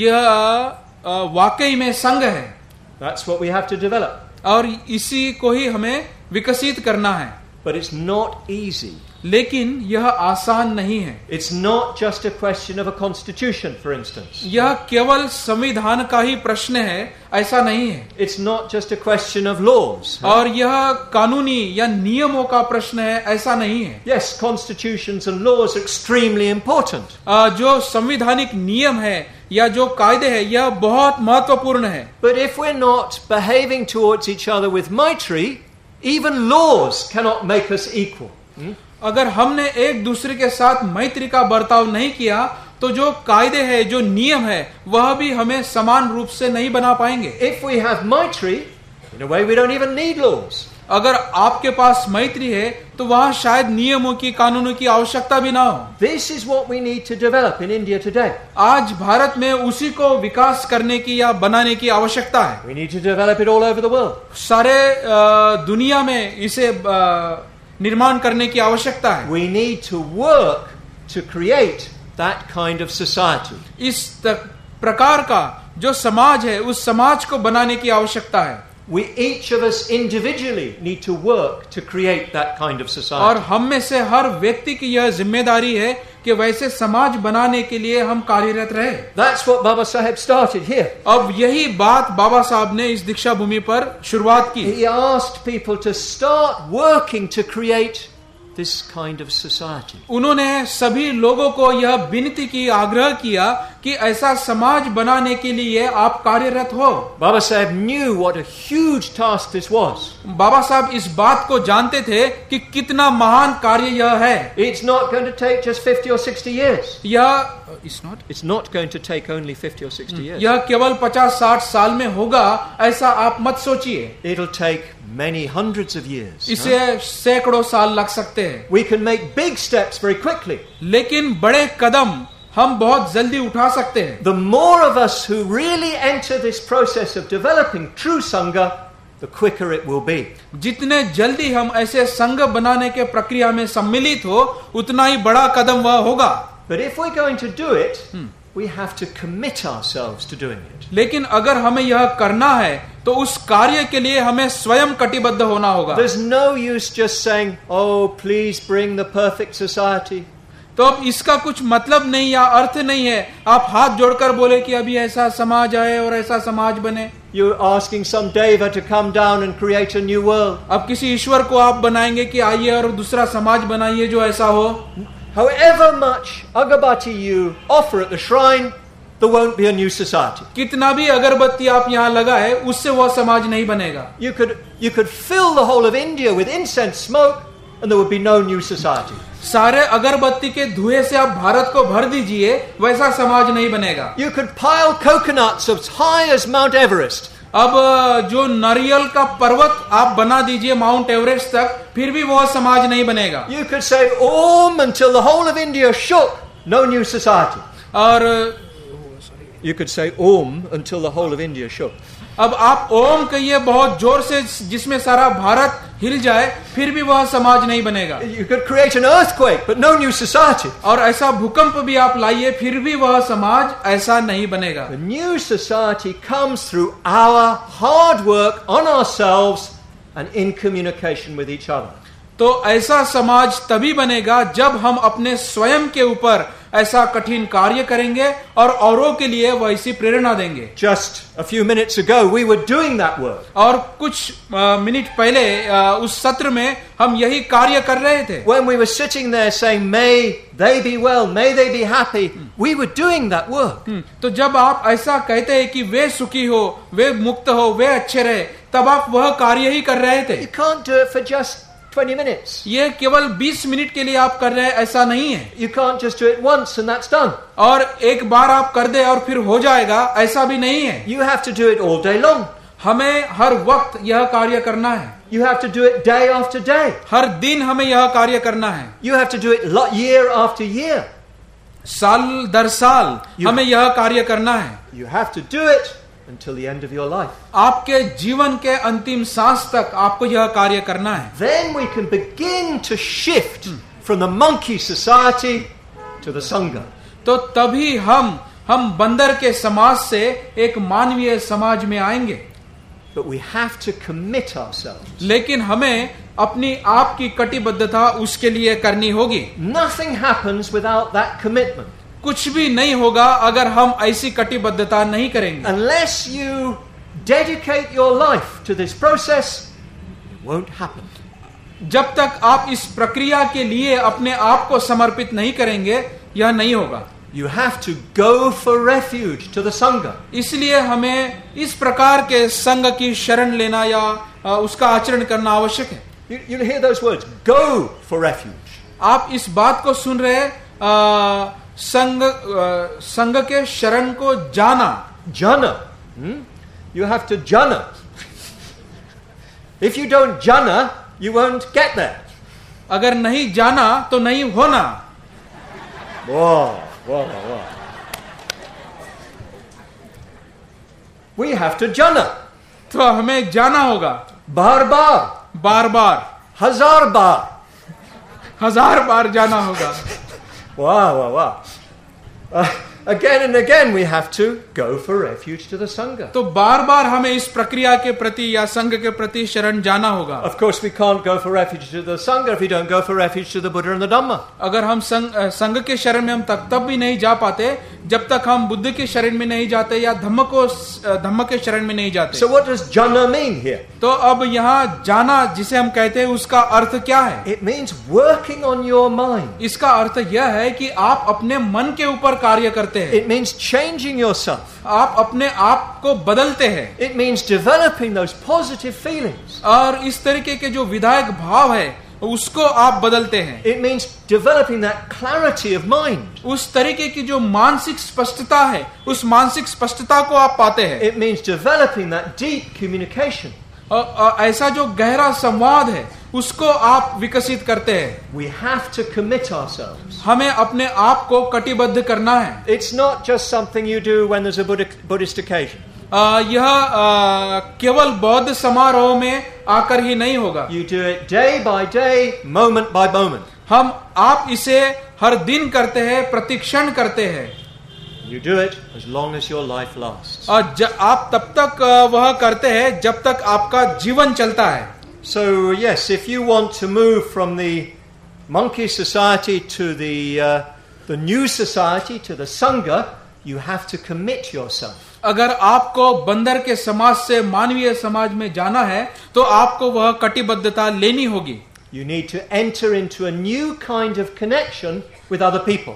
यह वाकई में संघ है. That's what we have to develop. और इसी को ही हमें विकसित करना है. But it's not easy. लेकिन यह आसान नहीं है. It's not just a question of a constitution, for instance. यह केवल संविधान का ही प्रश्न है ऐसा नहीं है. It's not just a question of laws. और यह कानूनी या नियमों का प्रश्न है ऐसा नहीं है. Yes, constitutions and laws are extremely important. जो संविधानिक नियम है या जो कायदे है यह बहुत महत्वपूर्ण है. But if we're not behaving towards each other with Maitri, even laws cannot make us equal. Hmm? अगर हमने एक दूसरे के साथ मैत्री का बर्ताव नहीं किया तो जो कायदे है, जो नियम है, वह भी हमें समान रूप से नहीं बना पाएंगे. If we have Maitri, in a way we don't even need laws. अगर आपके पास मैत्री है तो वहां शायद नियमों की, कानूनों की आवश्यकता भी ना हो. This is what we need to develop in India today. आज भारत में उसी को विकास करने की या बनाने की आवश्यकता है. We need to develop it all over the world. सारे दुनिया में इसे निर्माण करने की आवश्यकता है. We need to work to create that kind of society. इस प्रकार का जो समाज है उस समाज को बनाने की आवश्यकता है. We each of us individually need to work to create that kind of society. और हम में से हर व्यक्ति की यह जिम्मेदारी है कि वैसे समाज बनाने के लिए हम कार्यरत रहे. That's what Baba Saheb started here. अब यही बात बाबा साहब ने इस दीक्षा भूमि पर शुरुआत की. He asked people to start working to create this kind of society. उन्होंने सभी लोगों को यह विनती की, आग्रह किया कि ऐसा समाज बनाने के लिए आप कार्यरत हो. Baba Saheb knew what a huge task this was. बाबा साहब इस बात को जानते थे कि कितना महान कार्य यह है. It's not going to take just fifty or sixty years. यह It's not. It's not going to take only fifty or sixty years. यह केवल पचास साठ साल में होगा ऐसा आप मत सोचिए. It'll take many hundreds of years. इसे huh? सैकड़ों साल लग सकते हैं. We can make big steps very quickly. लेकिन बड़े कदम हम बहुत जल्दी उठा सकते हैं. The more of us who really enter this process of developing true sangha, the quicker it will be. जितने जल्दी हम ऐसे संघ बनाने के प्रक्रिया में सम्मिलित हो उतना ही बड़ा कदम वह होगा. But if we're going to do it, hmm. we have to commit ourselves to doing it. लेकिन अगर हमें यह करना है तो उस कार्य के लिए हमें स्वयं कटिबद्ध होना होगा. There's no use just saying, "Oh, please bring the perfect society." तो अब इसका कुछ मतलब नहीं या अर्थ नहीं है आप हाथ जोड़कर बोले कि अभी ऐसा समाज आए और ऐसा समाज बने. You're asking some deva to come down and create a new world. अब किसी ईश्वर को आप बनाएंगे कि आइए और दूसरा समाज बनाइए जो ऐसा हो. However much agarbatti you offer at the shrine, there won't be a new society. कितना भी अगरबत्ती आप यहाँ लगाए उससे वह समाज नहीं बनेगा. You could you could fill the whole of India with incense smoke, and there would be no new society. सारे अगरबत्ती के धुएं से आप भारत को भर दीजिए वैसा समाज नहीं बनेगा. You could pile coconuts as high as Mount Everest. अब जो नारियल का पर्वत आप बना दीजिए माउंट एवरेस्ट तक फिर भी वह समाज नहीं बनेगा. You could say Om until the whole of India shook. No new society. और You could say Om until the whole of India shook. अब आप ओम कहिए बहुत जोर से, जिसमें सारा भारत हिल जाए, फिर भी वह समाज नहीं बनेगा. You could create an earthquake, but no new society. और ऐसा भूकंप भी आप लाइए, फिर भी वह समाज ऐसा नहीं बनेगा. The new society comes through our hard work on ourselves and in communication with each other. तो ऐसा समाज तभी बनेगा जब हम अपने स्वयं के ऊपर ऐसा कठिन कार्य करेंगे और औरों के लिए वैसी प्रेरणा देंगे. Just a few minutes ago, we were doing that work. और कुछ आ, मिनट पहले आ, उस सत्र में हम यही कार्य कर रहे थे. When we were sitting there saying, may they be well, may they be happy, we were doing that work. तो जब आप ऐसा कहते हैं कि वे सुखी हो, वे मुक्त हो, वे अच्छे रहे, तब आप वह कार्य ही कर रहे थे. You can't do it for just twenty minutes. ये केवल बीस मिनट के लिए आप कर रहे हैं, ऐसा नहीं है. You can't just do it once and that's done. और एक बार आप कर दे और फिर हो जाएगा, ऐसा भी नहीं है. You have to do it all day long. हमें हर वक्त यह कार्य करना है. You have to do it day after day. हर दिन हमें यह कार्य करना है. You have to do it lo- year after year. साल दर साल You- हमें यह कार्य करना है. You have to do it until the end of your life. आपके जीवन के अंतिम सांस तक आपको यह कार्य करना है. Then we can begin to shift from the monkey society to the Sangha. तो तभी हम हम बंदर के समाज से एक मानवीय समाज में आएंगे. But we have to commit ourselves. लेकिन हमें अपनी आप की कटिबद्धता उसके लिए करनी होगी. Nothing happens without that commitment. कुछ भी नहीं होगा अगर हम ऐसी कटिबद्धता नहीं करेंगे. Unless you dedicate your life to this process, it won't happen. जब तक आप इस प्रक्रिया के लिए अपने आप को समर्पित नहीं करेंगे, यह नहीं होगा. You have to go for refuge to the Sangha. इसलिए हमें इस प्रकार के संघ की शरण लेना या आ, उसका आचरण करना आवश्यक है. You, you'll hear those words, go for refuge. आप इस बात को सुन रहे आ, संघ आ, संघ के शरण को जाना. Jhana. Hmm? You have to jhana. If you don't jhana, you won't get there. अगर नहीं जाना तो नहीं होना. Whoa, whoa, whoa. We have to jhana. तो हमें जाना होगा. Bar bar. बार बार, Hazar bar. हजार बार जाना होगा. Wow, wow, wow. Uh, again and again we have to go for refuge to the Sangha. तो बार बार हमें इस प्रक्रिया के प्रति या संघ के प्रति शरण जाना होगा. Of course we can't go for refuge to the Sangha if we don't go for refuge to the Buddha and the Dhamma. अगर हम संघ संघ के शरण में हम तक तब भी नहीं जा पाते जब तक हम बुद्ध के शरण में नहीं जाते या धम्म को धम्म के शरण में नहीं जाते. So what does jhana mean here? तो अब यहाँ जाना जिसे हम कहते हैं उसका अर्थ क्या है? It means working on your mind. इसका अर्थ यह है कि आप अपने मन के ऊपर कार्य करते हैं. It means changing yourself. आप अपने आप को बदलते हैं. It means developing those positive feelings. और इस तरीके के जो विधायक भाव है उसको आप बदलते हैं. It means developing that clarity of mind. उस तरीके की जो मानसिक स्पष्टता है उस मानसिक स्पष्टता को आप पाते हैं. It means developing that deep communication. और, और ऐसा जो गहरा संवाद है उसको आप विकसित करते हैं. We have to commit ourselves. हमें अपने आप को कटिबद्ध करना है. It's not just something you do when there's a Buddhist, Buddhist occasion. आ, यह आ, केवल बौद्ध समारोह में आकर ही नहीं होगा. You do it day by day, moment by moment. हम आप इसे हर दिन करते हैं, प्रतिक्षण करते हैं. You do it as long as your life lasts. और ज, आप तब तक आ, वह करते हैं जब तक आपका जीवन चलता है. So yes, if you want to move from the monkey society to the uh, the new society, to the Sangha, you have to commit yourself. अगर आपको बंदर के समाज से मानवीय समाज में जाना है तो आपको वह कटिबद्धता लेनी होगी. You need to enter into a new kind of connection with other people.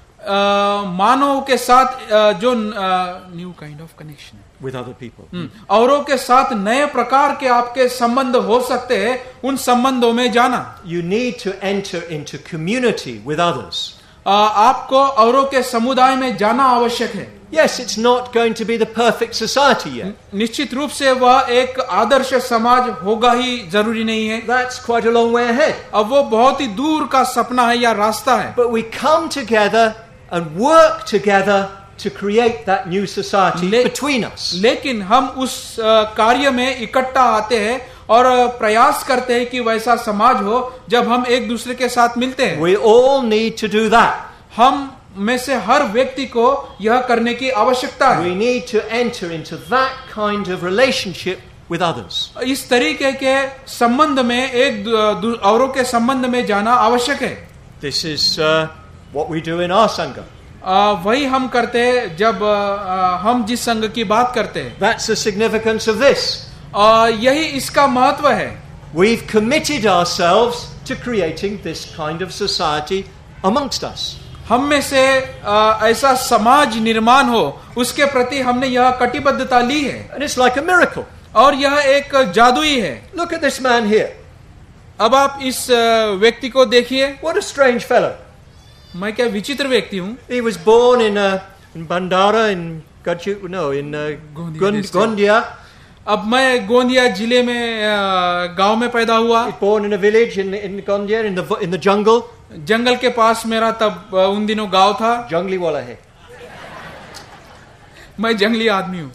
uh, मानव के साथ uh, जो new kind of connection with other people. hmm. औरों के साथ नए प्रकार के आपके संबंध हो सकते हैं. उन संबंधों में जाना. You need to enter into community with others. uh, आपको औरों के समुदाय में जाना आवश्यक है. Yes, it's not going to be the perfect society yet. निश्चित रूप से वह एक आदर्श समाज होगा ही जरूरी नहीं है. That's quite a long way ahead. अब वो बहुत ही दूर का सपना है या रास्ता है. But we come together and work together to create that new society Le- between us. लेकिन हम उस अ, कार्य में इकट्ठा आते हैं और अ, प्रयास करते हैं कि वैसा समाज हो जब हम एक दूसरे के साथ मिलते हैं. We all need to do that. हम में से हर व्यक्ति को यह करने की आवश्यकता है. We need to enter into that kind of relationship with others. इस तरीके के संबंध में एक दू- दू- औरों के संबंध में जाना आवश्यक है. This is uh, what we do in our Sangha. आ, वही हम करते हैं जब आ, आ, हम जिस संघ की बात करते हैं. That's the significance of this. आ, यही इसका महत्व है. We've committed ourselves to creating this kind of society amongst us. हम में से आ, ऐसा समाज निर्माण हो उसके प्रति हमने यह कटिबद्धता ली है. And it's like a miracle. और यह एक जादुई है. Look at this man here. अब आप इस आ, व्यक्ति को देखिए. What a strange fellow. मैं क्या विचित्र व्यक्ति हूँ. He was born in, uh, in Bandara, in Gaju, no, in uh, Gondia Gond- district. Gondia. अब मैं गोंदिया जिले में आ, गांव में पैदा हुआ. He's born in a village in, in Gondia, in the, in the jungle. जंगल के पास मेरा तब आ, उन दिनों गांव था. Jungli wala hai. मैं जंगली आदमी हूँ.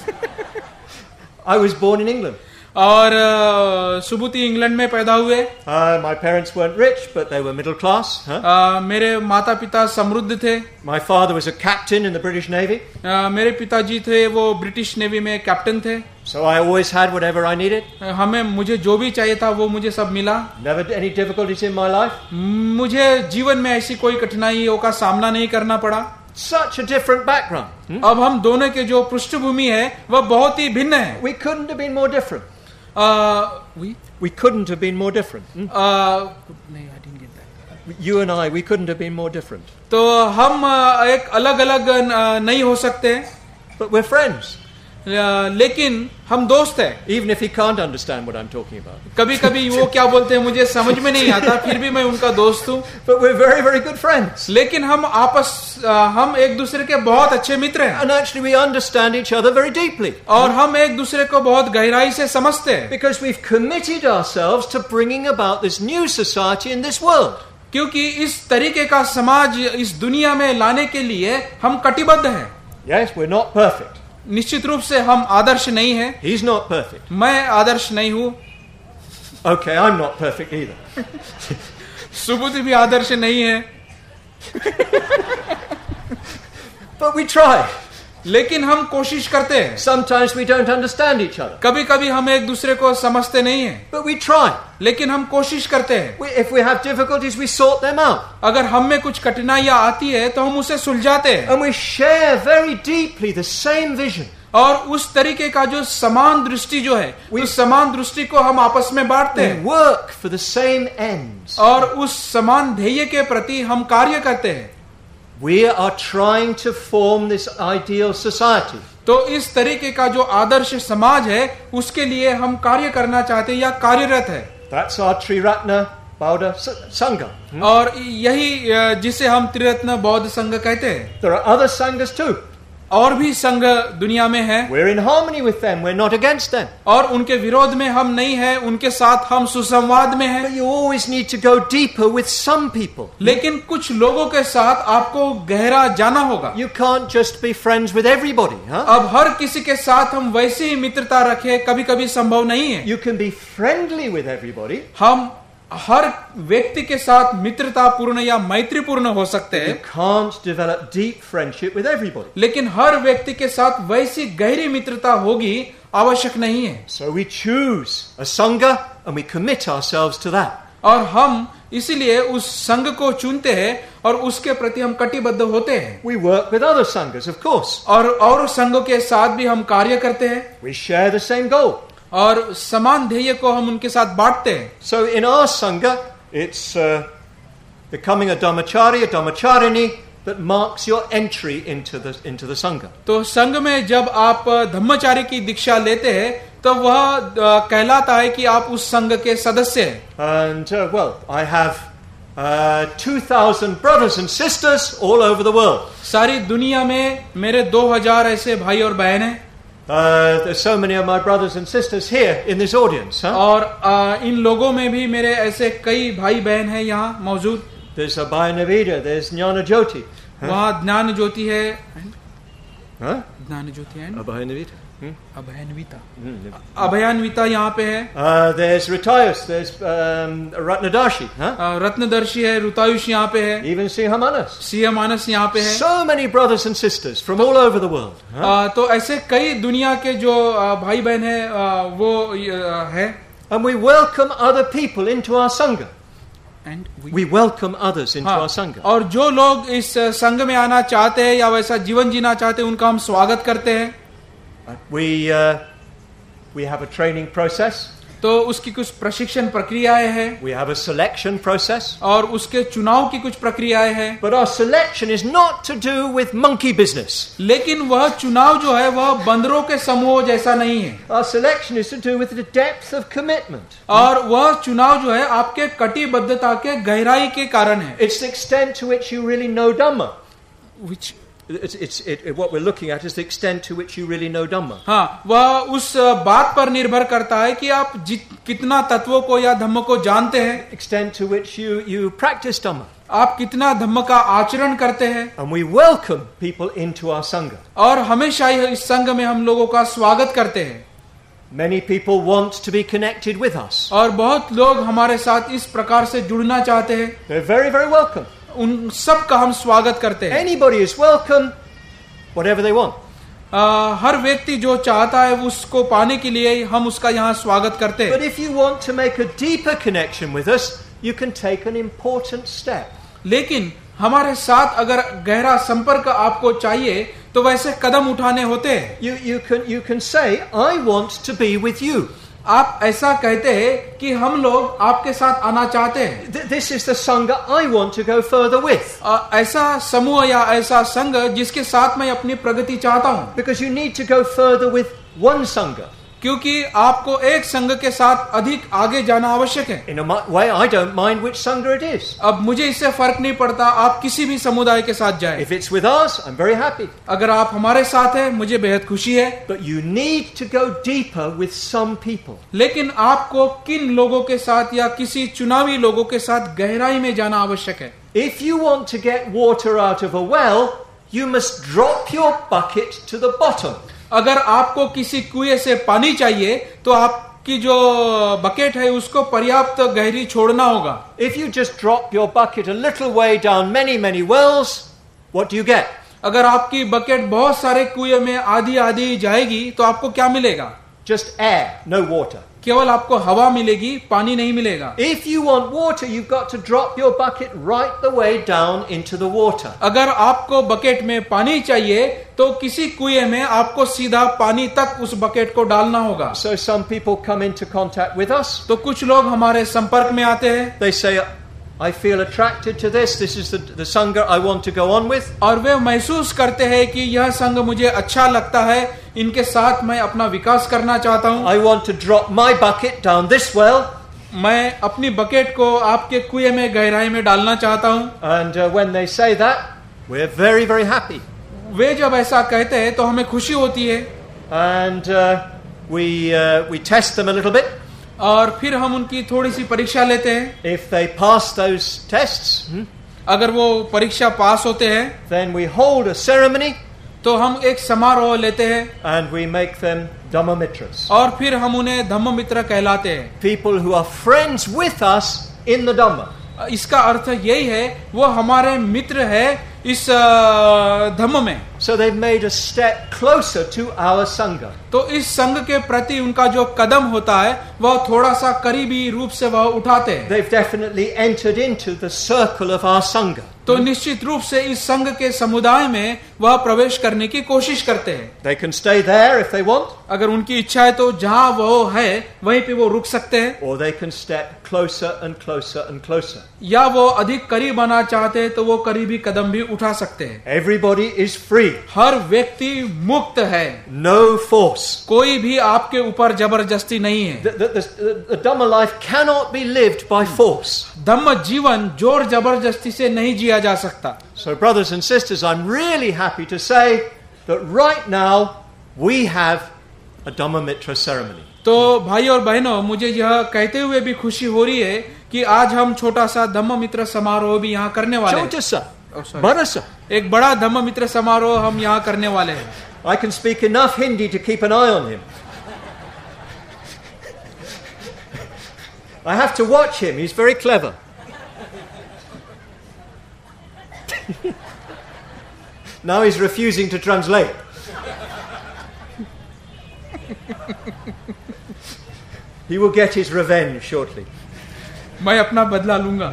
I was born in England. और आ, सुबुती इंग्लैंड में पैदा हुए. Uh, my parents weren't rich, but they were middle class. Huh? आ, मेरे माता पिता समृद्ध थे. My father was a captain in the British Navy, आ, मेरे पिताजी थे वो ब्रिटिश नेवी में कैप्टन थे. so I always had whatever I needed. आ, हमें मुझे जो भी चाहिए था वो मुझे सब मिला. Never any difficulties in my life. मुझे जीवन में ऐसी कोई कठिनाइयों का सामना नहीं करना पड़ा. Such a different background. Hmm? अब हम दोनों के जो पृष्ठभूमि है वह बहुत ही भिन्न है. We couldn't have been more different. Uh, we, We couldn't have been more different. Hmm? आ, नहीं, I didn't get that. You and I, we couldn't have been more different. तो हम आ, एक अलग अलग नहीं हो सकते. But we're friends. आ, लेकिन हम दोस्त हैं. Even if he can't understand what I'm talking about. कभी कभी वो क्या बोलते हैं मुझे समझ में नहीं आता, फिर भी मैं उनका दोस्त हूँ. But we're very, very good friends. लेकिन हम आपस आ, हम एक दूसरे के बहुत अच्छे मित्र हैं. And actually we understand each other very deeply. और हम एक दूसरे को बहुत गहराई से समझते हैं. Because we've committed ourselves to bringing about this new society in this world. क्योंकि इस तरीके का समाज इस दुनिया में लाने के लिए हम कटिबद्ध हैं. Yes, we're not perfect. निश्चित रूप से हम आदर्श नहीं हैं. He's not perfect. मैं आदर्श नहीं हूँ. Okay, I'm not perfect either. सुबुद्धि भी आदर्श नहीं है. But we try. लेकिन हम कोशिश करते हैं. Sometimes we don't understand each other. कभी कभी हम एक दूसरे को समझते नहीं हैं. But we try. लेकिन हम कोशिश करते हैं. We, if we have difficulties, we sort them out. अगर हम में कुछ कठिनाइयां आती है तो हम उसे सुलझाते हैं. And we share very deeply the same vision. और उस तरीके का जो समान दृष्टि जो है उस समान दृष्टि को हम आपस में बांटते We हैं. work for the same ends. और उस समान ध्येय के प्रति हम कार्य करते हैं. We are trying to form this ideal society. तो इस तरीके का जो आदर्श समाज है उसके लिए हम कार्य करना चाहते हैं या कार्यरत है. That's our Triratna Bauddha Sangha. और यही अ, जिसे हम त्रिरत्न बौद्ध संघ कहते हैं. There are other Sanghas too. और भी संघ दुनिया में है. We're in harmony with them. We're not against them. और उनके विरोध में हम नहीं है, उनके साथ हम सुसंवाद में But हैं. you always need to go deeper with some people. लेकिन कुछ लोगों के साथ आपको गहरा जाना होगा. You can't just be friends with everybody. Huh? अब हर किसी के साथ हम वैसे ही मित्रता रखें कभी कभी संभव नहीं है. You can be friendly with everybody. हम हर व्यक्ति के साथ मित्रता पूर्ण या मैत्रीपूर्ण हो सकते You हैं. can't develop deep friendship with everybody. लेकिन हर व्यक्ति के साथ वैसी गहरी मित्रता होगी आवश्यक नहीं है. So we choose a Sangha and we commit ourselves to that. और हम इसीलिए उस संघ को चुनते हैं और उसके प्रति हम कटिबद्ध होते हैं. We work with other Sanghas, of course. और और संघों के साथ भी हम कार्य करते हैं. We share the same goal. और समान ध्येय को हम उनके साथ बांटते हैं. So in our Sangha, it's uh, becoming a Dhammachari, a Dhammacharini that marks your entry into the, into the Sangha. तो संघ में जब आप धम्मचारी की दीक्षा लेते हैं तो वह अ, कहलाता है कि आप उस संघ के सदस्य हैं. And, uh, well, I have uh, two thousand brothers and sisters all over the world. सारी दुनिया में मेरे दो हज़ार ऐसे भाई और बहन हैं. Uh, there's so many of my brothers and sisters here in this audience. Huh? और अ, इन लोगों में भी मेरे ऐसे कई भाई बहन हैं यहाँ मौजूद. There's Abhaya Navida, there's Jnana Jyoti. वहाँ ज्ञान ज्योति है, Huh? ज्ञान ज्योति है, Abhayanavita. Hmm? अभयान्विता, Hmm. अभयान्विता यहाँ पे है, Uh, there's Ratius, there's um, Ratnadashi, huh? अ, रत्नदर्शी है, ऋतायुष यहाँ पे है, even Sinhamanas. सिंह मानस यहाँ पे है। So many brothers and sisters from all over the world. Huh? अ, तो ऐसे कई दुनिया के जो अ, भाई बहन है अ, वो अ, है। And we welcome other people into our Sangha. And we- We welcome others into हाँ, our Sangha. और जो लोग इस संघ में आना चाहते हैं या वैसा जीवन जीना चाहते हैं उनका हम स्वागत करते हैं। We, uh, we have a training process. तो उसकी कुछ प्रशिक्षण प्रक्रियाएं हैं We have a selection process. और उसके चुनाव की कुछ प्रक्रियाएं हैं, But our selection is not to do with monkey business. लेकिन वह चुनाव जो है वह बंदरों के समूह जैसा नहीं है। Our selection is to do with the depth of commitment. और वह चुनाव जो है आपके कटिबद्धता के गहराई के कारण है। It's the extent to which you really know Dhamma. Which- It's, it's, it, what we're looking at is the extent to which you really know Dhamma. हाँ, वह उस बात पर निर्भर करता है कि आप जित कितना तत्वों को या धम्म को जानते हैं, Extent to which you, you practice Dhamma. आप कितना धम्म का आचरण करते हैं। And we welcome people into our Sangha. और हमेशा ही इस संघ में हम लोगों का स्वागत करते हैं। Many people want to be connected with us. और बहुत लोग हमारे साथ इस प्रकार से जुड़ना चाहते हैं, They're very, very welcome. उन सब का हम स्वागत करते हैं। Anybody is welcome, whatever they want. आ, हर व्यक्ति जो चाहता है उसको पाने के लिए हम उसका यहाँ स्वागत करते But हैं। if you want to make a deeper connection with us, you can take an important step. लेकिन हमारे साथ अगर गहरा संपर्क आपको चाहिए तो वैसे कदम उठाने होते हैं। You, you, can, you can say, I want to be with you. आप ऐसा कहते हैं कि हम लोग आपके साथ आना चाहते हैं। Th- This is the Sangha I want to go further with. आ, ऐसा समूह या ऐसा संघ जिसके साथ मैं अपनी प्रगति चाहता हूँ, Because you need to go further with one Sangha. क्योंकि आपको एक संघ के साथ अधिक आगे जाना आवश्यक है। In a mi- way, I don't mind which Sangha it is. अब मुझे इससे फर्क नहीं पड़ता आप किसी भी समुदाय के साथ जाएं। If it's with us, I'm very happy. अगर आप हमारे साथ हैं मुझे बेहद खुशी है, But you need to go deeper with some people. लेकिन आपको किन लोगों के साथ या किसी चुनावी लोगों के साथ गहराई में जाना आवश्यक है। If you want to get water out of a well, you must drop your bucket to the bottom. अगर आपको किसी कुएं से पानी चाहिए तो आपकी जो बकेट है उसको पर्याप्त गहरी छोड़ना होगा। If you just drop your bucket a little way down many, many wells, what do you get? अगर आपकी बकेट बहुत सारे कुएं में आधी आधी जाएगी तो आपको क्या मिलेगा? Just air, no water. केवल आपको हवा मिलेगी, पानी नहीं मिलेगा। If you want water, you've got to drop your bucket right the way down into the water. अगर आपको बकेट में पानी चाहिए तो किसी कुएं में आपको सीधा पानी तक उस बकेट को डालना होगा। So some people come into contact with us. तो कुछ लोग हमारे संपर्क में आते हैं They say, I feel attracted to this. This is the, the Sangha I want to go on with. और वे महसूस करते हैं कि यह संघ मुझे अच्छा लगता है, इनके साथ मैं अपना विकास करना चाहता हूँ। I want to drop my bucket down this well. मैं अपनी बकेट को आपके कुएं में गहराई में डालना चाहता हूँ। And uh, when they say that, we're very, very happy. वे जब ऐसा कहते हैं तो हमें खुशी होती है And uh, we, uh, we test them a little bit. और फिर हम उनकी थोड़ी सी परीक्षा लेते हैं। If they pass those tests, hmm, अगर वो परीक्षा पास होते हैं then we hold a ceremony तो हम एक समारोह लेते हैं and we make them Dhamma Mitras. और फिर हम उन्हें धम्म मित्र कहलाते हैं। People who are friends with us in the Dhamma. इसका अर्थ यही है वो हमारे मित्र है इस अ, धम्म में। So they've made a step closer to our Sangha. तो इस संघ के प्रति उनका जो कदम होता है वह थोड़ा सा करीबी रूप से वह उठाते हैं। They've definitely entered into the circle of our Sangha. तो निश्चित रूप से इस संघ के समुदाय में वह प्रवेश करने की कोशिश करते हैं। They can stay there if they want, अगर उनकी इच्छा है तो जहां वो है वहीं पे वो रुक सकते हैं, or they can step closer and closer and closer. या वो अधिक करीब आना चाहते हैं तो वो करीबी कदम भी उठा सकते हैं। Everybody is free. हर व्यक्ति मुक्त है, No force. कोई भी आपके ऊपर जबरदस्ती नहीं है। The, the, the, the Dhamma life cannot be lived by force. धम्म जीवन जोर जबरदस्ती से नहीं जिया जा सकता। So brothers and sisters, I'm really happy to say that right now we have a Dhamma Mitra ceremony. तो भाई और बहनों, मुझे यह कहते हुए भी खुशी हो रही है कि आज हम छोटा सा धम्म मित्र समारोह भी यहाँ करने वाले हैं। Chota sa. oh, sorry. Barasa. एक बड़ा धम्म मित्र समारोह हम यहाँ करने वाले हैं. I can speak enough Hindi to keep an eye on him. I have to watch him. He's very clever. Now he's refusing to translate. He will get his revenge shortly. मैं अपना बदला लूंगा.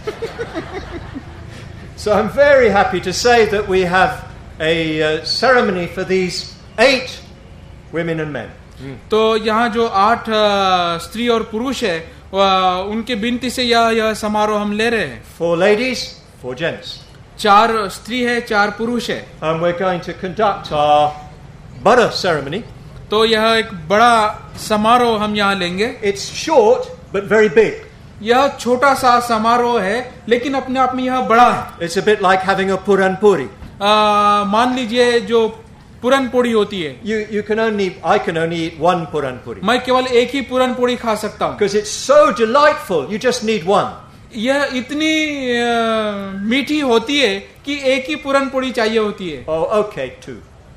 So I'm very happy to say that we have a uh, ceremony for these eight women and men. तो यहाँ जो आठ अ, स्त्री और पुरुष है वह- उनके बिनती से यह यह समारोह हम ले रहे हैं. Four ladies, four gents. चार स्त्री है, चार पुरुष है. And we're going to conduct our butter ceremony. तो यह एक बड़ा समारोह हम यहाँ लेंगे. It's short but very big. यह छोटा सा समारोह है लेकिन अपने आप में यह बड़ा है. It's a bit like having a puran puri. आ, मान लीजिए जो पुरन पोड़ी होती है, You you can only I can only eat one puran puri मैं केवल एक ही पुरन पोड़ी खा सकता हूँ. because it's so delightful. You just need one. यह इतनी अ, मीठी होती है कि एक ही पुरन पोड़ी चाहिए होती है. Oh, okay, two.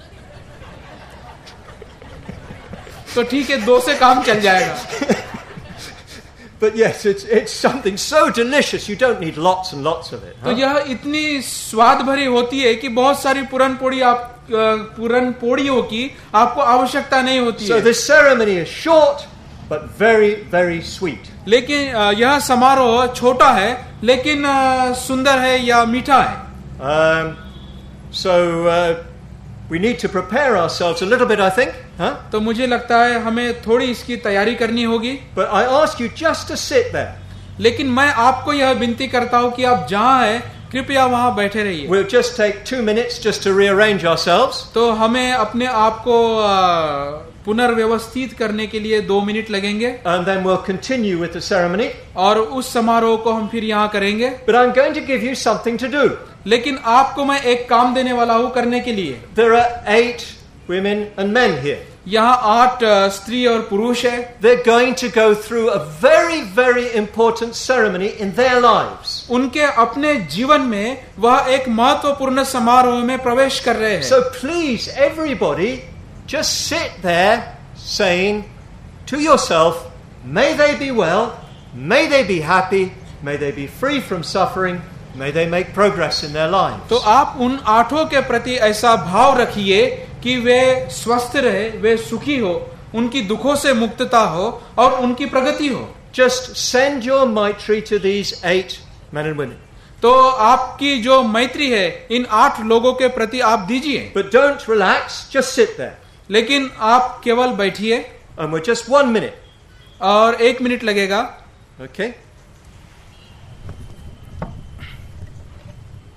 तो ठीक है, दो से काम चल जाएगा. But yes, it's it's something so delicious. You don't need lots and lots of it. तो huh? यह इतनी स्वाद भरी होती है कि बहुत सारी पुरन पोड़ी आप अ, पुरन पोड़ियों की आपको आवश्यकता नहीं होती So है. this ceremony is short but very very sweet. लेकिन अ, यह समारोह छोटा है लेकिन अ, सुंदर है या मीठा है. Um, so uh, we need to prepare ourselves a little bit, I think. Huh? तो मुझे लगता है हमें थोड़ी इसकी तैयारी करनी होगी. But I ask you just to sit there. लेकिन मैं आपको यह विनती करता हूँ कि आप जहाँ हैं कृपया वहाँ बैठे रहिए. We'll just take two minutes just to rearrange ourselves. तो हमें अपने आप को अ, पुनर्व्यवस्थित करने के लिए दो मिनट लगेंगे And then we'll continue with the ceremony. और उस समारोह को हम फिर यहाँ करेंगे. But I'm going to give you something to do. लेकिन आपको मैं एक काम देने वाला हूँ करने के लिए. There are eight women and men here. यहाँ आठ अ, स्त्री और पुरुष है. They're going to go through a very, very important ceremony in their lives. उनके अपने जीवन में वह एक महत्वपूर्ण समारोह में प्रवेश कर रहे हैं. So please, everybody, just sit there saying to yourself, may they be well, may they be happy, may they be free from suffering, may they make progress in their lives. तो आप उन आठों के प्रति ऐसा भाव रखिए कि वे स्वस्थ रहे, वे सुखी हो, उनकी दुखों से मुक्तता हो और उनकी प्रगति हो. Just send your maitri to these eight men and women. तो आपकी जो मैत्री है इन आठ लोगों के प्रति आप दीजिए. But don't relax, just sit there. लेकिन आप केवल बैठिए And we're just one minute. और एक मिनट लगेगा. Okay?